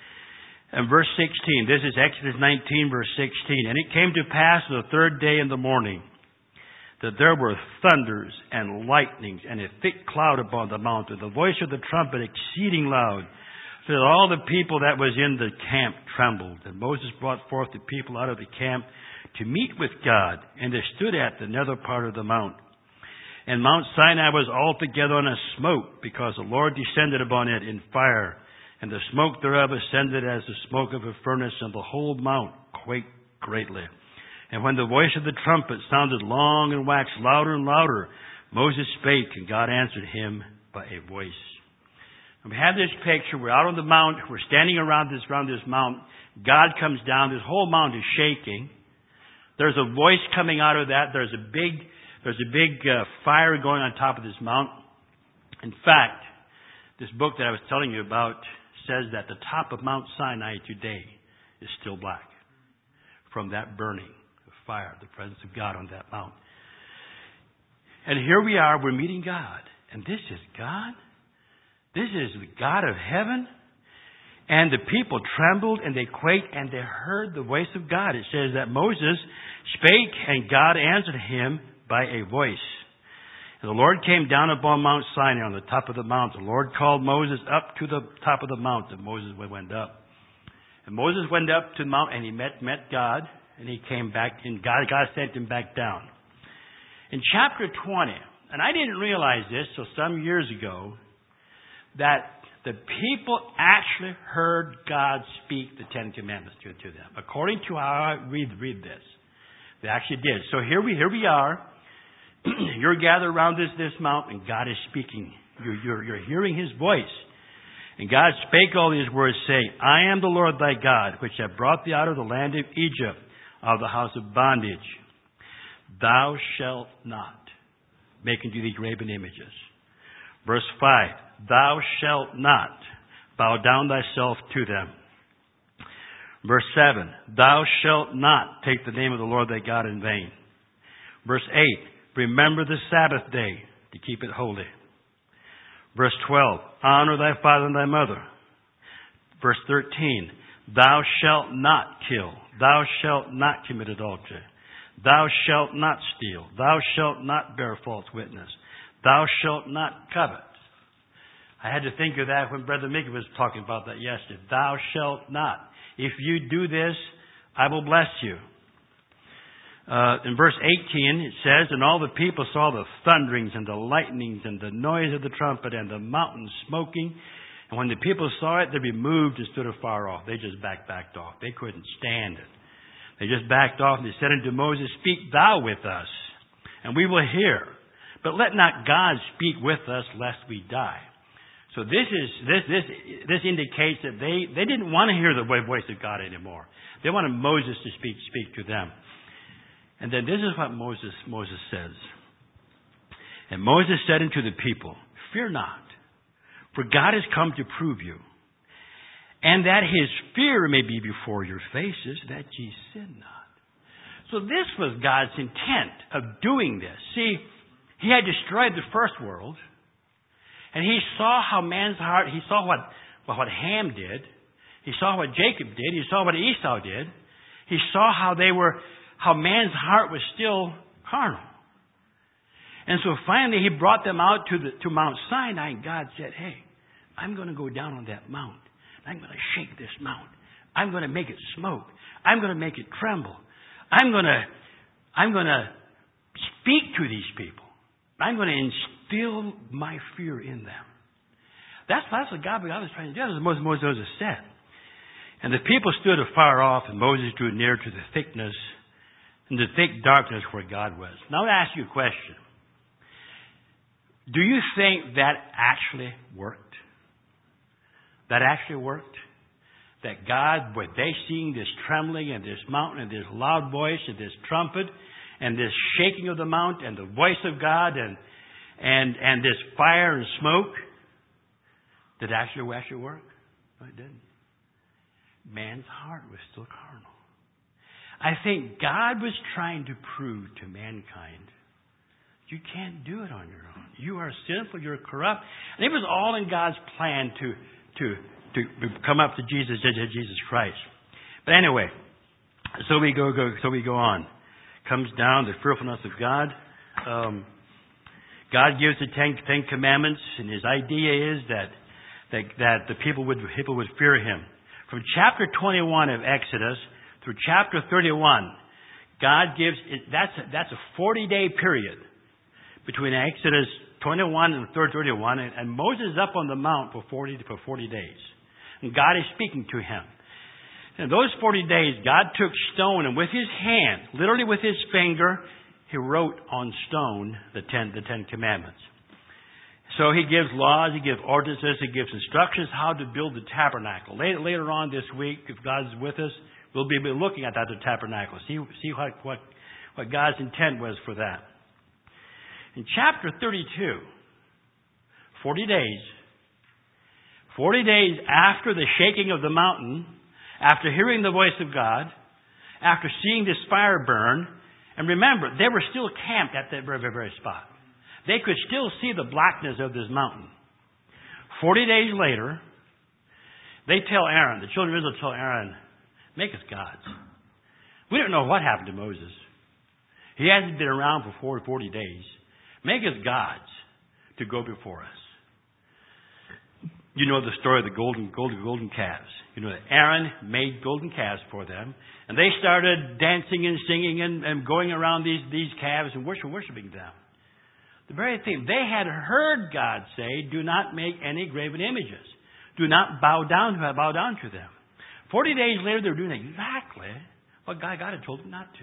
And verse sixteen, this is Exodus nineteen, verse sixteen. And it came to pass the third day in the morning that there were thunders and lightnings and a thick cloud upon the mountain, the voice of the trumpet exceeding loud, so that all the people that was in the camp trembled. And Moses brought forth the people out of the camp to meet with God, and they stood at the nether part of the mount. And Mount Sinai was altogether on a smoke, because the Lord descended upon it in fire, and the smoke thereof ascended as the smoke of a furnace, and the whole mount quaked greatly. And when the voice of the trumpet sounded long and waxed louder and louder, Moses spake, and God answered him by a voice. And we have this picture. We're out on the mount. We're standing around this around this mount. God comes down. This whole mount is shaking. There's a voice coming out of that. There's a big, there's a big uh, fire going on top of this mount. In fact, this book that I was telling you about says that the top of Mount Sinai today is still black from that burning of fire, the presence of God on that mount. And here we are, we're meeting God. And this is God. This is the God of heaven. And the people trembled and they quaked and they heard the voice of God. It says that Moses spake and God answered him by a voice. And the Lord came down upon Mount Sinai on the top of the mountain. The Lord called Moses up to the top of the mountain. Moses went up. And Moses went up to the mountain and he met, met God. And he came back and God, God sent him back down. In chapter twenty, and I didn't realize this till some years ago, that the people actually heard God speak the Ten Commandments to, to them. According to how I read, read this. They actually did. So here we here we are. You're gathered around this, this mountain, and God is speaking You're, you're, you're hearing His voice. And God spake all these words, saying, I am the Lord thy God, which have brought thee out of the land of Egypt, out of the house of bondage. Thou shalt not make unto thee graven images. Verse five, thou shalt not bow down thyself to them. Verse seven, thou shalt not take the name of the Lord thy God in vain. Verse eight, remember the Sabbath day to keep it holy. Verse twelve, honor thy father and thy mother. Verse thirteen, thou shalt not kill. Thou shalt not commit adultery. Thou shalt not steal. Thou shalt not bear false witness. Thou shalt not covet. I had to think of that when Brother Mickey was talking about that yesterday. Thou shalt not. If you do this, I will bless you. Uh, in verse eighteen, it says, and all the people saw the thunderings and the lightnings and the noise of the trumpet and the mountain smoking. And when the people saw it, they removed and stood afar off. They just back, backed off. They couldn't stand it. They just backed off and they said unto Moses, speak thou with us, and we will hear. But let not God speak with us, lest we die. So this is this this this indicates that they, they didn't want to hear the voice of God anymore. They wanted Moses to speak speak to them. And then this is what Moses Moses says. And Moses said unto the people, fear not, for God has come to prove you, and that His fear may be before your faces, that ye sin not. So this was God's intent of doing this. See, He had destroyed the first world, and He saw how man's heart, He saw what, well, what Ham did, He saw what Jacob did, He saw what Esau did, He saw how they were, how man's heart was still carnal. And so finally He brought them out to the to Mount Sinai, and God said, hey, I'm going to go down on that mount. I'm going to shake this mount. I'm going to make it smoke. I'm going to make it tremble. I'm going to, I'm going to speak to these people. I'm going to instill my fear in them. That's, that's what God, God was trying to do. That's what Moses said. And the people stood afar off, and Moses drew near to the thickness and the thick darkness where God was. Now I ask you a question. Do you think that actually worked? That actually worked? That God, with they seeing this trembling and this mountain and this loud voice and this trumpet and this shaking of the mount and the voice of God and and and this fire and smoke, did it actually actually work? No, it didn't. Man's heart was still carnal. I think God was trying to prove to mankind, you can't do it on your own. You are sinful, you're corrupt. And it was all in God's plan to to to come up to Jesus, Jesus Christ. But anyway, so we go, go so we go on. Comes down the fearfulness of God. Um, God gives the Ten, Ten Commandments, and His idea is that, that that the people would people would fear Him. From chapter twenty-one of Exodus through chapter thirty-one, God gives that's a, that's a forty-day period between Exodus twenty-one and thirty-one, and, and Moses is up on the mount for forty for forty days, and God is speaking to him. And those forty days, God took stone, and with His hand, literally with His finger, He wrote on stone the ten the Ten Commandments. So He gives laws, He gives ordinances, He gives instructions how to build the tabernacle. Later, later on this week, if God is with us, we'll be looking at that the tabernacle. See see what what what God's intent was for that. In chapter thirty-two, forty days, forty days after the shaking of the mountain, after hearing the voice of God, after seeing this fire burn, and remember, they were still camped at that very, very, very spot. They could still see the blackness of this mountain. Forty days later, they tell Aaron, the children of Israel tell Aaron, make us gods. We don't know what happened to Moses. He hasn't been around for forty days. Make us gods to go before us. You know the story of the golden, golden, golden calves. You know that Aaron made golden calves for them, and they started dancing and singing and, and going around these, these calves and worship, worshiping them. The very thing they had heard God say, "Do not make any graven images. Do not bow down to bow down to them." Forty days later, they're doing exactly what God, God had told them not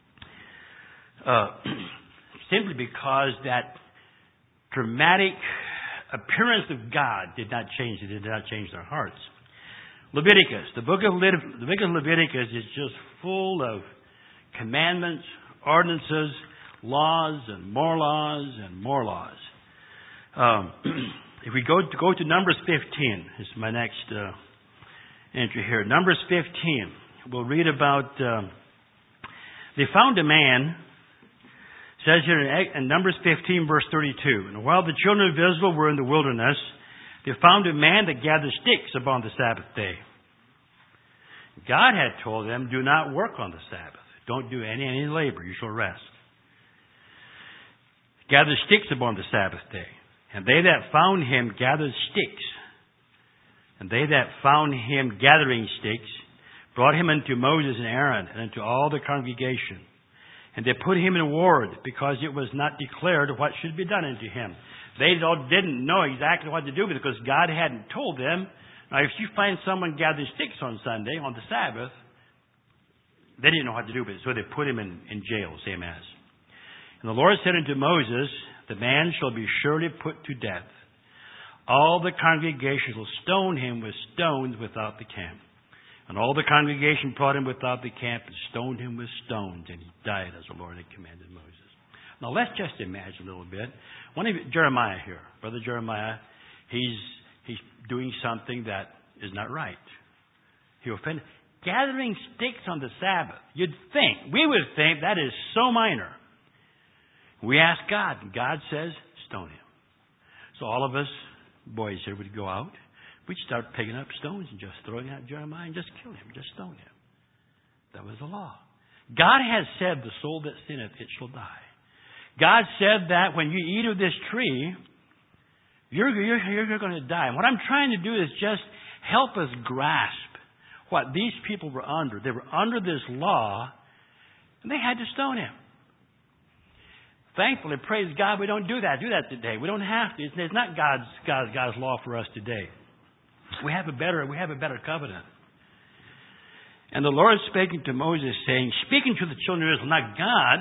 to. Uh, simply because that dramatic appearance of God did not change. It did not change their hearts. Leviticus. The book of, Le- the book of Leviticus is just full of commandments, ordinances, laws, and more laws, and more laws. Um, if we go to, go to Numbers fifteen, this is my next uh, entry here. Numbers fifteen. We'll read about, um, they found a man, it says here in, in Numbers fifteen, verse thirty-two. And while the children of Israel were in the wilderness, they found a man that gathered sticks upon the Sabbath day. God had told them, do not work on the Sabbath. Don't do any, any labor. You shall rest. Gather sticks upon the Sabbath day. And they that found him gathered sticks. And they that found him gathering sticks brought him unto Moses and Aaron and unto all the congregation. And they put him in ward because it was not declared what should be done unto him. They didn't know exactly what to do because God hadn't told them. Now, if you find someone gathering sticks on Sunday, on the Sabbath, they didn't know what to do with it. So they put him in, in jail, same as. And the Lord said unto Moses, the man shall be surely put to death. All the congregation will stone him with stones without the camp. And all the congregation brought him without the camp and stoned him with stones. And he died as the Lord had commanded Moses. Now let's just imagine a little bit. One of you, Jeremiah here, Brother Jeremiah, he's he's doing something that is not right. He offended. Gathering sticks on the Sabbath. You'd think, we would think that is so minor. We ask God, and God says, stone him. So all of us boys here would go out. We'd start picking up stones and just throwing at Jeremiah and just kill him, just stone him. That was the law. God has said, the soul that sinneth, it shall die. God said that when you eat of this tree, you're, you're, you're going to die. And what I'm trying to do is just help us grasp what these people were under. They were under this law, and they had to stone him. Thankfully, praise God, we don't do that. Do that today. We don't have to. It's, it's not God's, God's God's law for us today. We have a better we have a better covenant. And the Lord speaking to Moses, saying, speaking to the children of Israel, not God.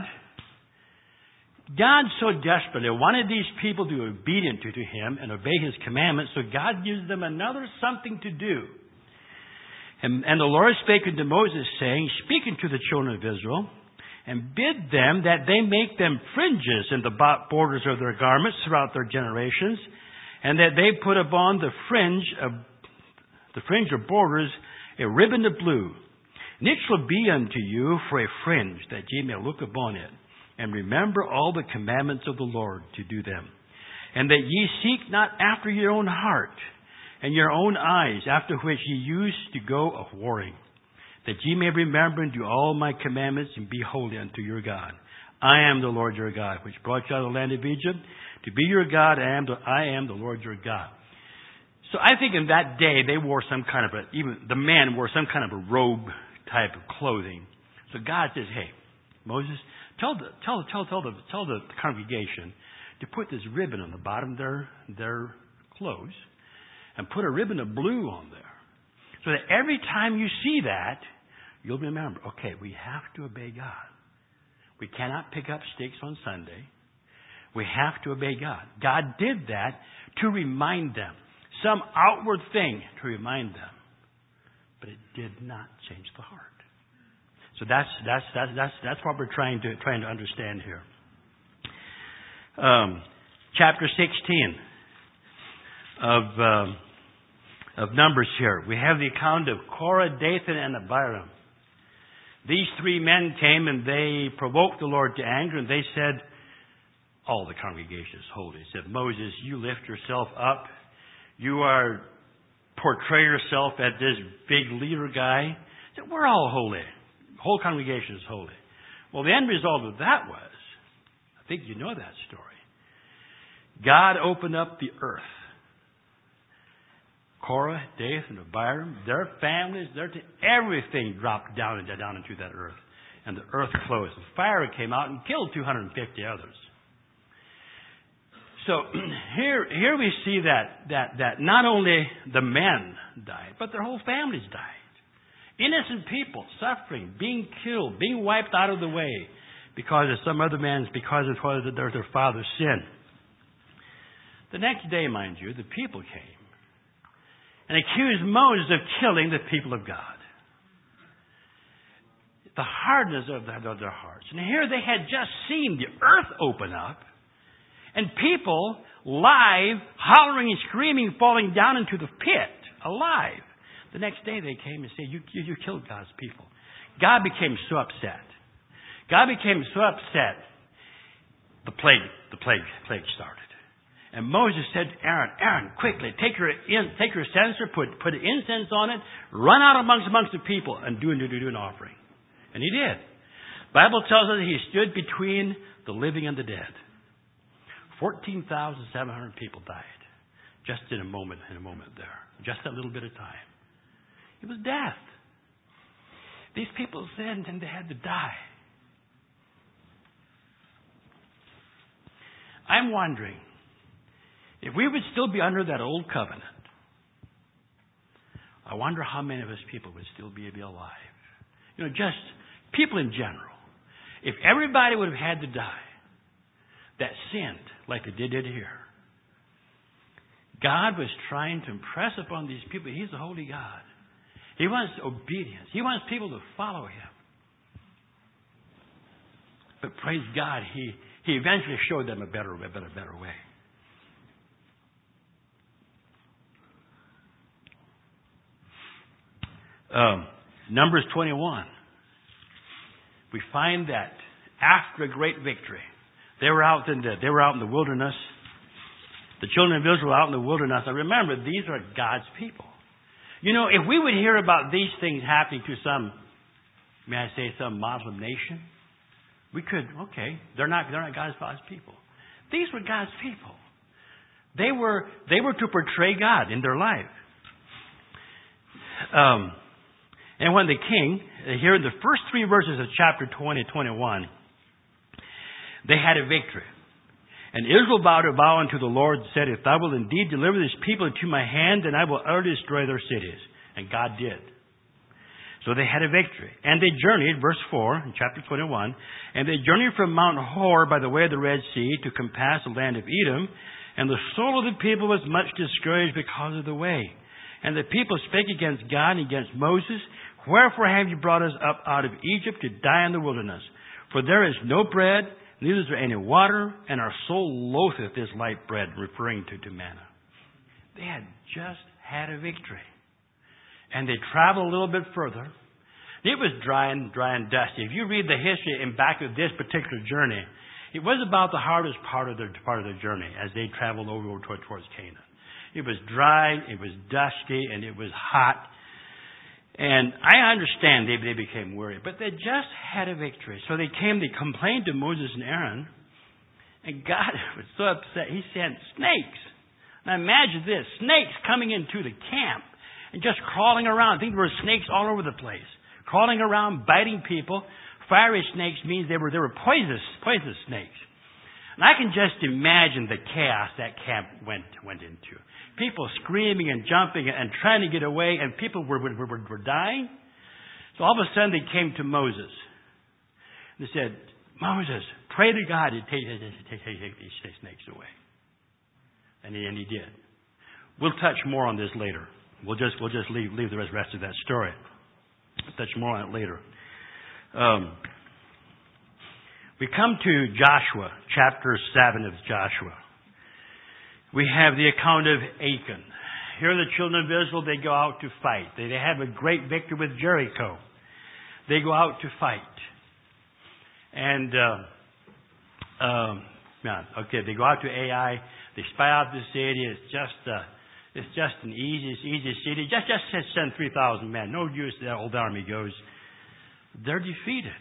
God so desperately wanted these people to be obedient to, to Him and obey His commandments, so God gives them another something to do. And, and the Lord spake unto Moses, saying, speaking to the children of Israel, and bid them that they make them fringes in the borders of their garments throughout their generations, and that they put upon the fringe of the fringe or borders a ribbon of blue. And it shall be unto you for a fringe, that ye may look upon it, and remember all the commandments of the Lord to do them. And that ye seek not after your own heart, and your own eyes, after which ye used to go a warring, that ye may remember and do all my commandments, and be holy unto your God. I am the Lord your God, which brought you out of the land of Egypt. To be your God, I am the, I am the Lord your God. So I think in that day, they wore some kind of a, even the men wore some kind of a robe type of clothing. So God says, hey, Moses, tell the, tell, tell, tell the, tell the congregation to put this ribbon on the bottom of their, their clothes, and put a ribbon of blue on there. So that every time you see that, you'll remember, okay, we have to obey God. We cannot pick up sticks on Sunday. We have to obey God. God did that to remind them. Some outward thing to remind them. But it did not change the heart. So that's that's that's that's that's what we're trying to trying to understand here. Um, chapter sixteen of um, of Numbers here. We have the account of Korah, Dathan, and Abiram. These three men came and they provoked the Lord to anger, and they said, all the congregation is holy. They said, Moses, you lift yourself up. You are portray yourself as this big leader guy. They said, we're all holy. The whole congregation is holy. Well, the end result of that was, I think you know that story. God opened up the earth. Korah, Dathan, and Abiram, their families, their t- everything dropped down and down into that earth. And the earth closed. The fire came out and killed two hundred fifty others. So here, here we see that, that, that not only the men died, but their whole families died. Innocent people suffering, being killed, being wiped out of the way because of some other man's, because of their, their father's sin. The next day, mind you, the people came and accused Moses of killing the people of God. The hardness of their hearts. And here they had just seen the earth open up and people live, hollering and screaming, falling down into the pit, alive. The next day they came and said, you, you, you killed God's people. God became so upset. God became so upset, the plague, the plague, plague started. And Moses said to Aaron, Aaron, quickly, take your, in, take your censer, put, put incense on it, run out amongst, amongst the people and do, do, do an offering. And he did. The Bible tells us that he stood between the living and the dead. fourteen thousand seven hundred people died. Just in a moment, in a moment there. Just a little bit of time. It was death. These people sinned and they had to die. I'm wondering if we would still be under that old covenant. I wonder how many of us people would still be alive. You know, just people in general. If everybody would have had to die that sinned like they did here, God was trying to impress upon these people, He's a holy God. He wants obedience. He wants people to follow Him. But praise God, He, he eventually showed them a better, a better, better way. Um, Numbers twenty-one. We find that after a great victory, they were out in the they were out in the wilderness. The children of Israel were out in the wilderness. Now remember, these are God's people. You know, if we would hear about these things happening to some, may I say, some Muslim nation, we could, okay, they're not they're not God's God's people. These were God's people. They were they were to portray God in their life. Um. And when the king, here in the first three verses of chapter twenty, twenty-one, they had a victory. And Israel vowed a vow unto the Lord and said, if thou wilt indeed deliver this people into my hand, then I will utterly destroy their cities. And God did. So they had a victory. And they journeyed, verse four, in chapter twenty-one, and they journeyed from Mount Hor by the way of the Red Sea to compass the land of Edom. And the soul of the people was much discouraged because of the way. And the people spake against God and against Moses, wherefore have you brought us up out of Egypt to die in the wilderness? For there is no bread, neither is there any water, and our soul loatheth this light bread, referring to, to manna. They had just had a victory. And they traveled a little bit further. It was dry and dry and dusty. If you read the history in back of this particular journey, it was about the hardest part of their part of their journey as they traveled over toward, towards Canaan. It was dry, it was dusty, and it was hot. And I understand they, they became weary, but they just had a victory. So they came, they complained to Moses and Aaron, and God was so upset, He sent snakes. Now imagine this, snakes coming into the camp and just crawling around. I think there were snakes all over the place, crawling around, biting people. Fiery snakes means they were, they were poisonous, poisonous snakes. And I can just imagine the chaos that camp went, went into. People screaming and jumping and trying to get away, and people were, were, were, were dying. So all of a sudden they came to Moses. They said, Moses, pray to God to take, take, take, take these snakes away. And he, and he did. We'll touch more on this later. We'll just, we'll just leave, leave the rest of that story. We'll touch more on it later. Um, we come to Joshua, chapter seven of Joshua. We have the account of Achan. Here the children of Israel, they go out to fight. They, they have a great victory with Jericho. They go out to fight. And, uh, um, yeah, okay, they go out to Ai. They spy out the city. It's just, uh, it's just an easy, easy city. Just, just send three thousand men. No use that old army goes. They're defeated.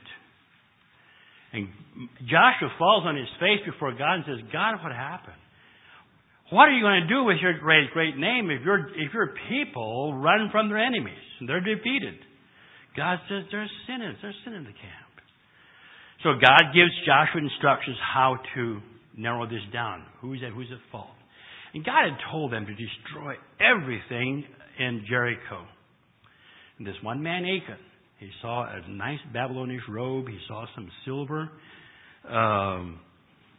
And Joshua falls on his face before God and says, God, what happened? What are you going to do with your great, great name if your if your people run from their enemies and they're defeated? God says there's sin in there's sin in the camp. So God gives Joshua instructions how to narrow this down. Who's at who's at fault? And God had told them to destroy everything in Jericho. And this one man, Achan, he saw a nice Babylonish robe. He saw some silver. Um,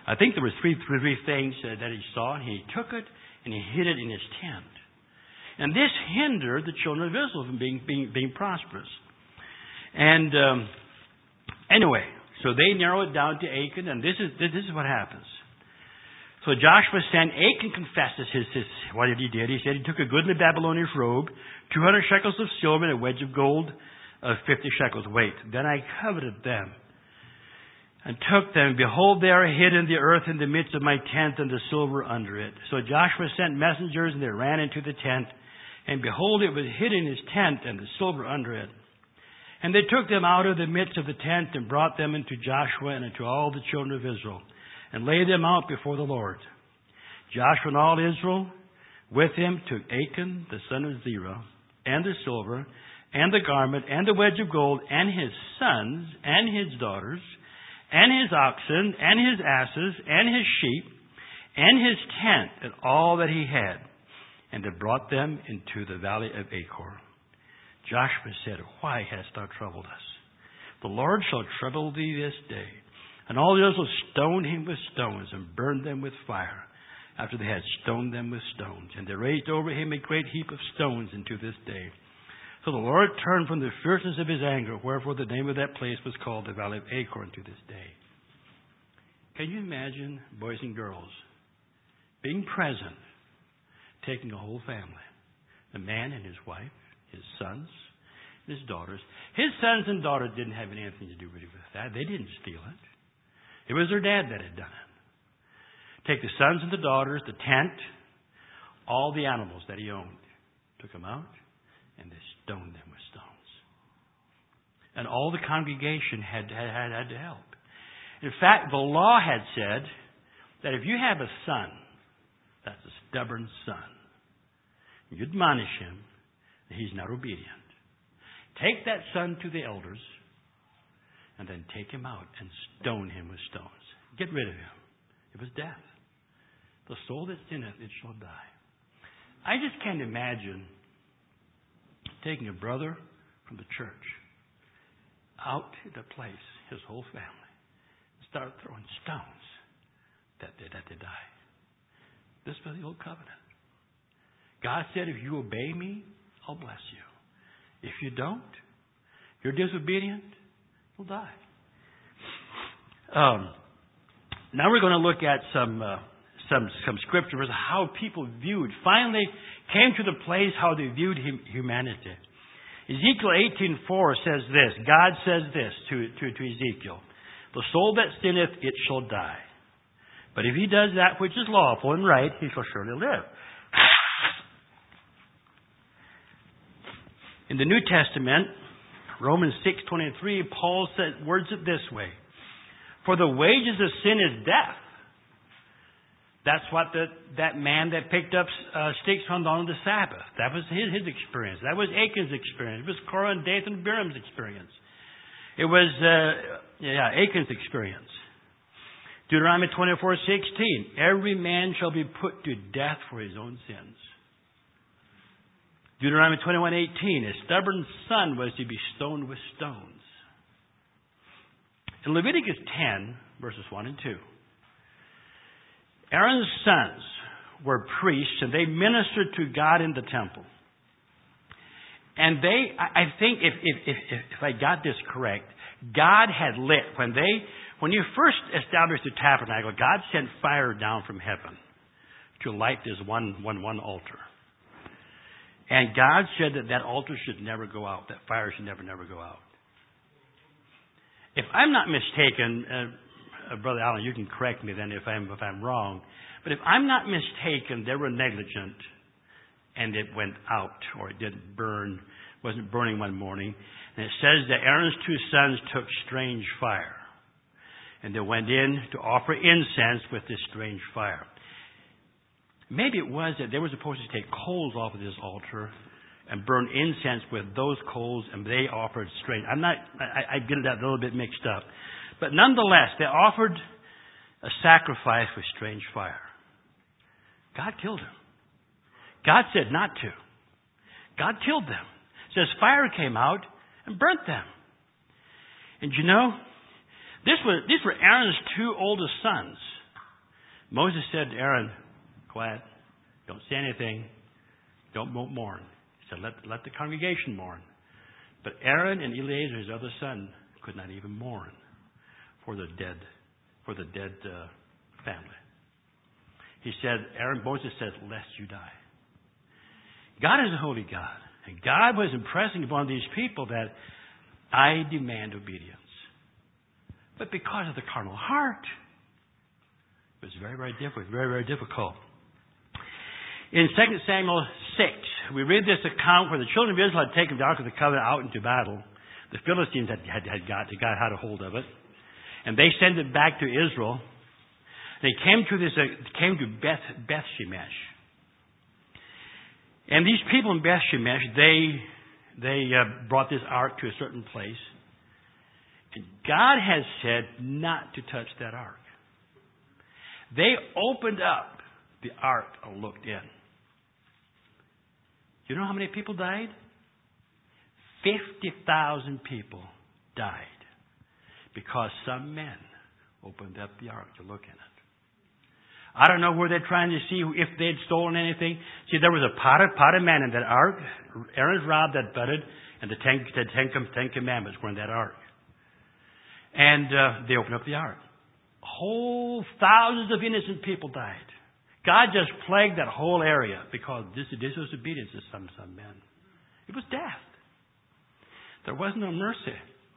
I think there were three, three things uh, that he saw, and he took it and he hid it in his tent. And this hindered the children of Israel from being being, being prosperous. And um, anyway, so they narrow it down to Achan, and this is this is what happens. So Joshua sent Achan confesses his, his what he did. He said he took a goodly Babylonian robe, two hundred shekels of silver, and a wedge of gold of fifty shekels weight. Then I coveted them and took them. Behold, they are hid in the earth in the midst of my tent, and the silver under it. So Joshua sent messengers, and they ran into the tent. And behold, it was hid in his tent, and the silver under it. And they took them out of the midst of the tent, and brought them into Joshua and into all the children of Israel, and laid them out before the Lord. Joshua and all Israel with him took Achan, the son of Zerah, and the silver, and the garment, and the wedge of gold, and his sons, and his daughters, and his oxen, and his asses, and his sheep, and his tent, and all that he had. And they brought them into the valley of Achor. Joshua said, Why hast thou troubled us? The Lord shall trouble thee this day. And all Israel stoned him with stones, and burned them with fire, after they had stoned them with stones. And they raised over him a great heap of stones unto this day. So the Lord turned from the fierceness of his anger, wherefore the name of that place was called the Valley of Achor unto this day. Can you imagine, boys and girls, being present, taking a whole family, a man and his wife, his sons, his daughters. His sons and daughters didn't have anything to do with that. They didn't steal it. It was their dad that had done it. Take the sons and the daughters, the tent, all the animals that he owned, took them out, and they stoned them with stones. And all the congregation had, had, had to help. In fact, the law had said that if you have a son, that's a stubborn son, you admonish him that he's not obedient. Take that son to the elders, and then take him out and stone him with stones. Get rid of him. It was death. The soul that sinneth, it shall die. I just can't imagine taking a brother from the church out to the place, his whole family, and start throwing stones that they, that they die. This was the old covenant. God said, if you obey me, I'll bless you. If you don't, you're disobedient, you'll die. Um, now we're going to look at some uh, some some scriptures how people viewed, finally came to the place how they viewed hum, humanity. Ezekiel eighteen four says this. God says this to, to, to Ezekiel. The soul that sinneth, it shall die. But if he does that which is lawful and right, he shall surely live. In the New Testament, Romans six twenty-three, Paul said, words it this way. For the wages of sin is death. That's what the, that man that picked up uh, sticks on the Sabbath. That was his, his experience. That was Achan's experience. It was Korah and Dathan and Abiram's experience. It was uh, yeah, Achan's experience. Deuteronomy twenty-four sixteen. Every man shall be put to death for his own sins. Deuteronomy twenty-one eighteen. A stubborn son was to be stoned with stones. In Leviticus ten, verses one and two. Aaron's sons were priests, and they ministered to God in the temple. And they, I think, if if if, if I got this correct, God had lit when they when you first established the tabernacle. God sent fire down from heaven to light this one one one altar. And God said that that altar should never go out. That fire should never never go out. If I'm not mistaken. Uh, Uh, Brother Allen, you can correct me then if I'm if I'm wrong. But if I'm not mistaken, they were negligent, and it went out, or it didn't burn, wasn't burning one morning. And it says that Aaron's two sons took strange fire, and they went in to offer incense with this strange fire. Maybe it was that they were supposed to take coals off of this altar and burn incense with those coals, and they offered strange. I'm not. I, I get that a little bit mixed up. But nonetheless, they offered a sacrifice with strange fire. God killed them. God said not to. God killed them. It says fire came out and burnt them. And you know, this was, these were Aaron's two oldest sons. Moses said to Aaron, quiet, don't say anything, don't mourn. He said, let, let the congregation mourn. But Aaron and Eleazar, his other son, could not even mourn for the dead, for the dead uh, family. He said, Aaron, Moses said, lest you die. God is a holy God. And God was impressing upon these people that I demand obedience. But because of the carnal heart, it was very, very difficult, very, very difficult. In Second Samuel six, we read this account where the children of Israel had taken the Ark of the Covenant out into battle. The Philistines had, had, had got, they got had a hold of it. And they sent it back to Israel. They came to this, uh, came to Beth, Beth Shemesh. And these people in Beth Shemesh, they, they uh, brought this ark to a certain place. And God has said not to touch that ark. They opened up the ark and looked in. You know how many people died? fifty thousand people died because some men opened up the ark to look in it. I don't know where they're trying to see if they'd stolen anything. See, there was a pot of, pot of manna in that ark, Aaron's rod that budded, and the ten, the ten, ten commandments were in that ark. And uh, they opened up the ark. Whole thousands of innocent people died. God just plagued that whole area because this disobedience of some, some men. It was death. There was no mercy.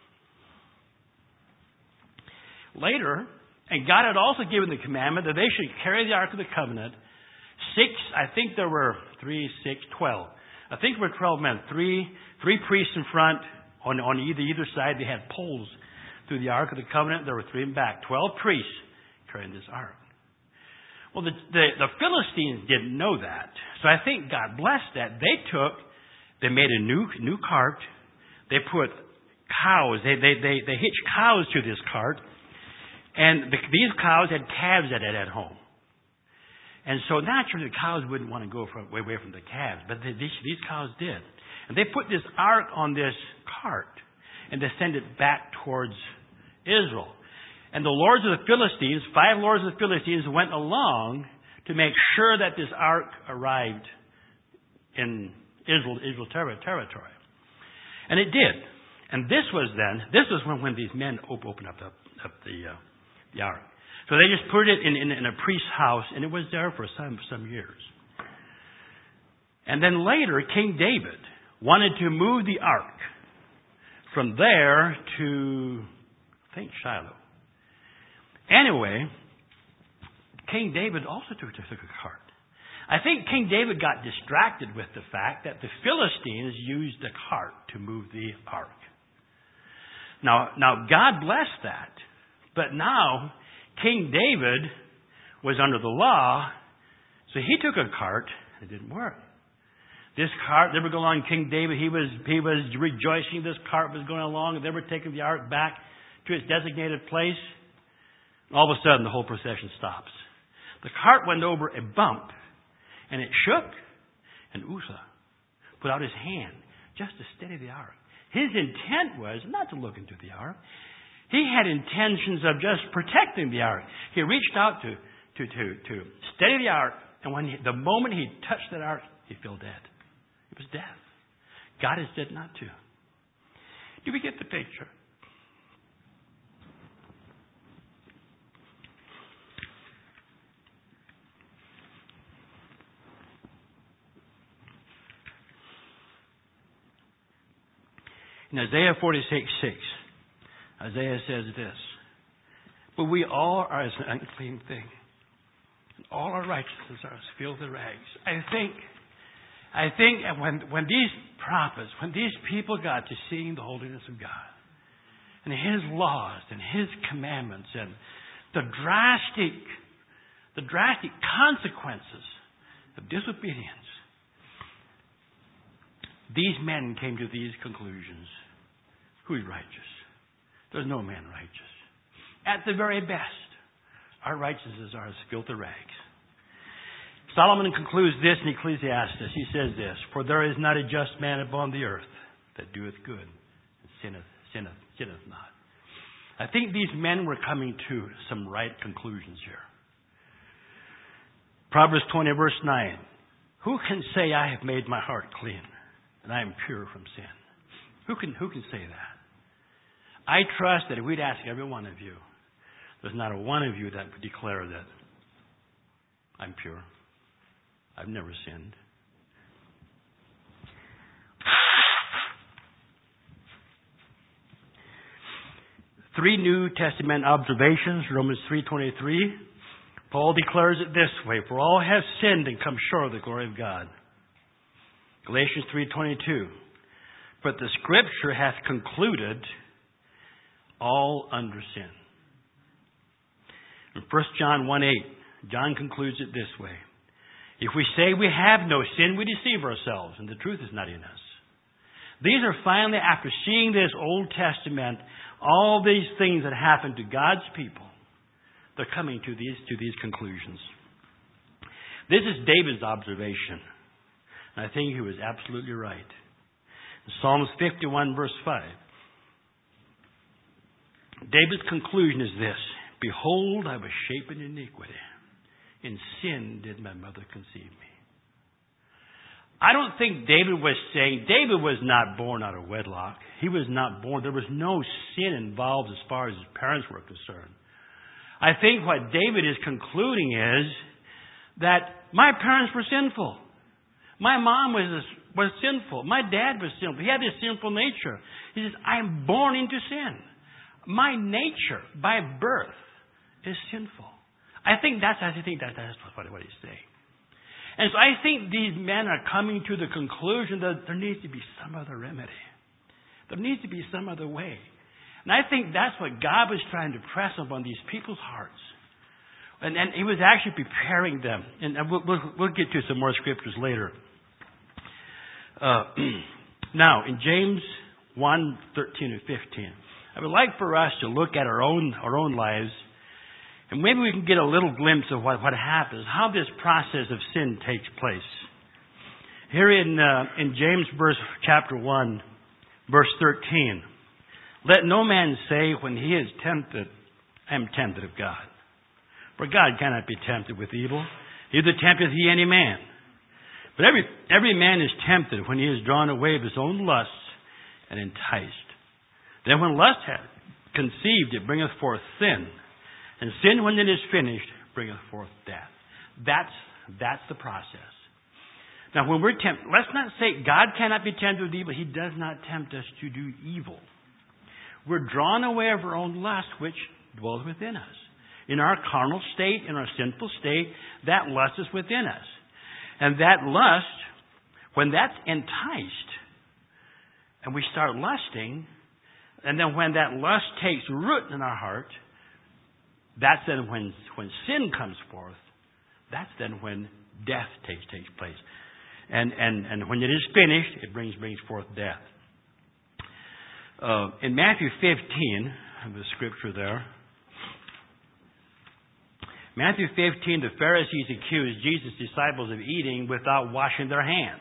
Later, and God had also given the commandment that they should carry the Ark of the Covenant. Six, I think there were three, six, twelve. I think there were twelve men. Three, three priests in front. On, on either, either side, they had poles through the Ark of the Covenant. There were three in back. Twelve priests carrying this Ark. Well, the, the, the Philistines didn't know that. So I think God blessed that. They took, they made a new, new cart. They put cows. They, they, they, they hitched cows to this cart. And the, these cows had calves that had at home. And so naturally the cows wouldn't want to go from, away from the calves. But they, these, these cows did. And they put this ark on this cart and they sent it back towards Israel. And the lords of the Philistines, five lords of the Philistines, went along to make sure that this ark arrived in Israel, Israel territory. And it did. And this was then, this was when, when these men opened up, up, up the, uh, the ark. So they just put it in, in, in a priest's house, and it was there for some, some years. And then later, King David wanted to move the ark from there to, I think, Shiloh. Anyway, King David also took, took a cart. I think King David got distracted with the fact that the Philistines used the cart to move the ark. Now, now God blessed that. But now, King David was under the law, so he took a cart. It didn't work. This cart, they were going along, King David, he was, he was rejoicing this cart was going along, and they were taking the ark back to its designated place. All of a sudden, the whole procession stops. The cart went over a bump, and it shook, and Uzzah put out his hand just to steady the ark. His intent was not to look into the ark. He had intentions of just protecting the ark. He reached out to, to, to, to steady the ark, and when he, the moment he touched that ark, he fell dead. It was death. God has said not to. Do we get the picture? In Isaiah forty-six, six, Isaiah says this, but we all are as an unclean thing, and all our righteousness are as filthy rags. I think, I think when, when these prophets, when these people got to seeing the holiness of God, and His laws, and His commandments, and the drastic, the drastic consequences of disobedience, these men came to these conclusions. Who is righteous? There's no man righteous. At the very best, our righteousnesses are as filthy rags. Solomon concludes this in Ecclesiastes. He says this, for there is not a just man upon the earth that doeth good and sinneth, sinneth, sinneth not. I think these men were coming to some right conclusions here. Proverbs twenty, verse nine. Who can say I have made my heart clean and I am pure from sin? Who can, who can say that? I trust that if we'd ask every one of you, there's not a one of you that would declare that I'm pure. I've never sinned. Three New Testament observations, Romans three twenty-three. Paul declares it this way, for all have sinned and come short of the glory of God. Galatians three twenty-two. But the Scripture hath concluded all under sin. In First John one eight, John concludes it this way. If we say we have no sin, we deceive ourselves, and the truth is not in us. These are finally, after seeing this Old Testament, all these things that happen to God's people, they're coming to these, to these conclusions. This is David's observation. And I think he was absolutely right. In Psalms fifty-one, verse five, David's conclusion is this. Behold, I was shapen in iniquity. In sin did my mother conceive me. I don't think David was saying, David was not born out of wedlock. He was not born. There was no sin involved as far as his parents were concerned. I think what David is concluding is that my parents were sinful. My mom was was sinful. My dad was sinful. He had this sinful nature. He says, I am born into sin. My nature, by birth, is sinful. I think that's I think that that's what, what he's saying. And so I think these men are coming to the conclusion that there needs to be some other remedy. There needs to be some other way. And I think that's what God was trying to press upon these people's hearts. And, and he was actually preparing them. And we'll, we'll, we'll get to some more scriptures later. Uh, now, in James one, thirteen and fifteen, I would like for us to look at our own our own lives, and maybe we can get a little glimpse of what, what happens, how this process of sin takes place. Here in uh, in James verse chapter one, verse thirteen, let no man say when he is tempted, I am tempted of God. For God cannot be tempted with evil, neither tempteth he any man. But every every man is tempted when he is drawn away of his own lusts and enticed. Then when lust hath conceived, it bringeth forth sin. And sin, when it is finished, bringeth forth death. That's that's the process. Now, when we're tempted, let's not say God cannot be tempted with evil. He does not tempt us to do evil. We're drawn away of our own lust, which dwells within us. In our carnal state, in our sinful state, that lust is within us. And that lust, when that's enticed, and we start lusting, and then when that lust takes root in our heart, that's then when, when sin comes forth. That's then when death takes takes place. And and, and when it is finished, it brings brings forth death. Uh, in Matthew fifteen, the scripture there, Matthew fifteen, the Pharisees accused Jesus' disciples of eating without washing their hands.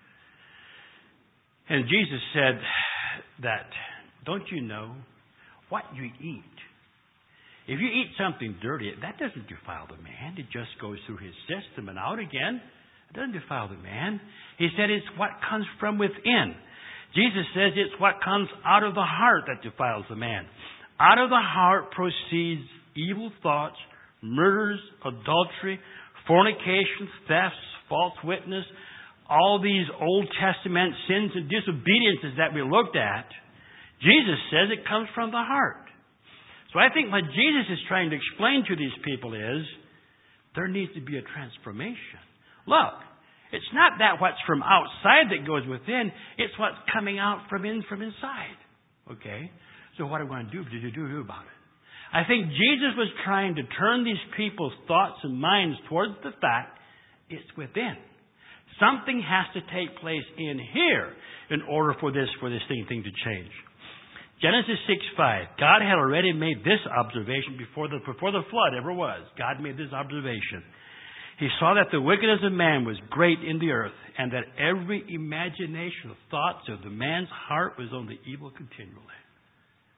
And Jesus said that, don't you know what you eat? If you eat something dirty, that doesn't defile the man. It just goes through his system and out again. It doesn't defile the man. He said it's what comes from within. Jesus says it's what comes out of the heart that defiles the man. Out of the heart proceeds evil thoughts, murders, adultery, fornication, thefts, false witness, all these Old Testament sins and disobediences that we looked at. Jesus says it comes from the heart. So I think what Jesus is trying to explain to these people is there needs to be a transformation. Look, it's not that what's from outside that goes within, it's what's coming out from in from inside. Okay? So what are we going to do, do, do, do about it? I think Jesus was trying to turn these people's thoughts and minds towards the fact it's within. Something has to take place in here in order for this for this thing, thing to change. Genesis six five. God had already made this observation before the before the flood ever was. God made this observation. He saw that the wickedness of man was great in the earth, and that every imagination of thoughts of the man's heart was only evil continually.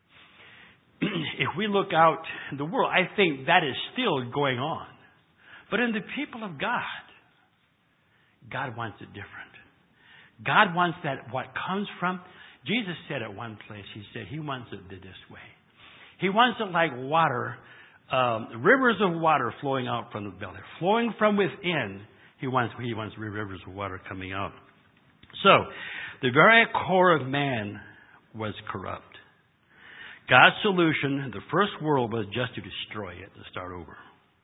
If we look out in the world, I think that is still going on. But in the people of God, God wants it different. God wants that what comes from, Jesus said at one place, He said He wants it this way. He wants it like water, um, rivers of water flowing out from the belly. Flowing from within, He wants, he wants rivers of water coming out. So, the very core of man was corrupt. God's solution in the first world was just to destroy it, to start over.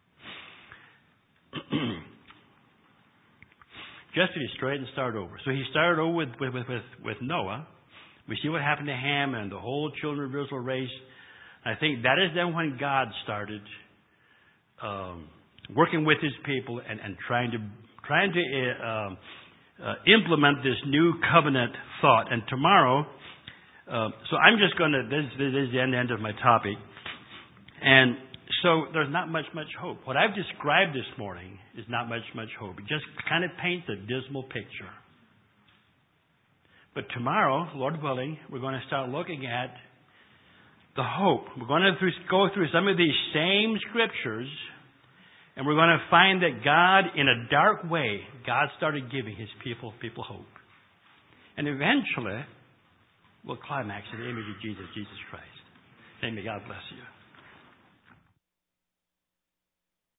Just to destroy it and start over. So he started over with, with, with, with Noah. We see what happened to Ham and the whole children of Israel race. I think that is then when God started um, working with His people and, and trying to trying to uh, uh, implement this new covenant thought. And tomorrow, uh, so I'm just going to, this, this is the end, end of my topic. And so there's not much, much hope. What I've described this morning is not much, much hope. It just kind of paints a dismal picture. But tomorrow, Lord willing, we're going to start looking at the hope. We're going to go through some of these same scriptures, and we're going to find that God, in a dark way, God started giving His people, people hope. And eventually, we'll climax in the image of Jesus, Jesus Christ. May God bless you.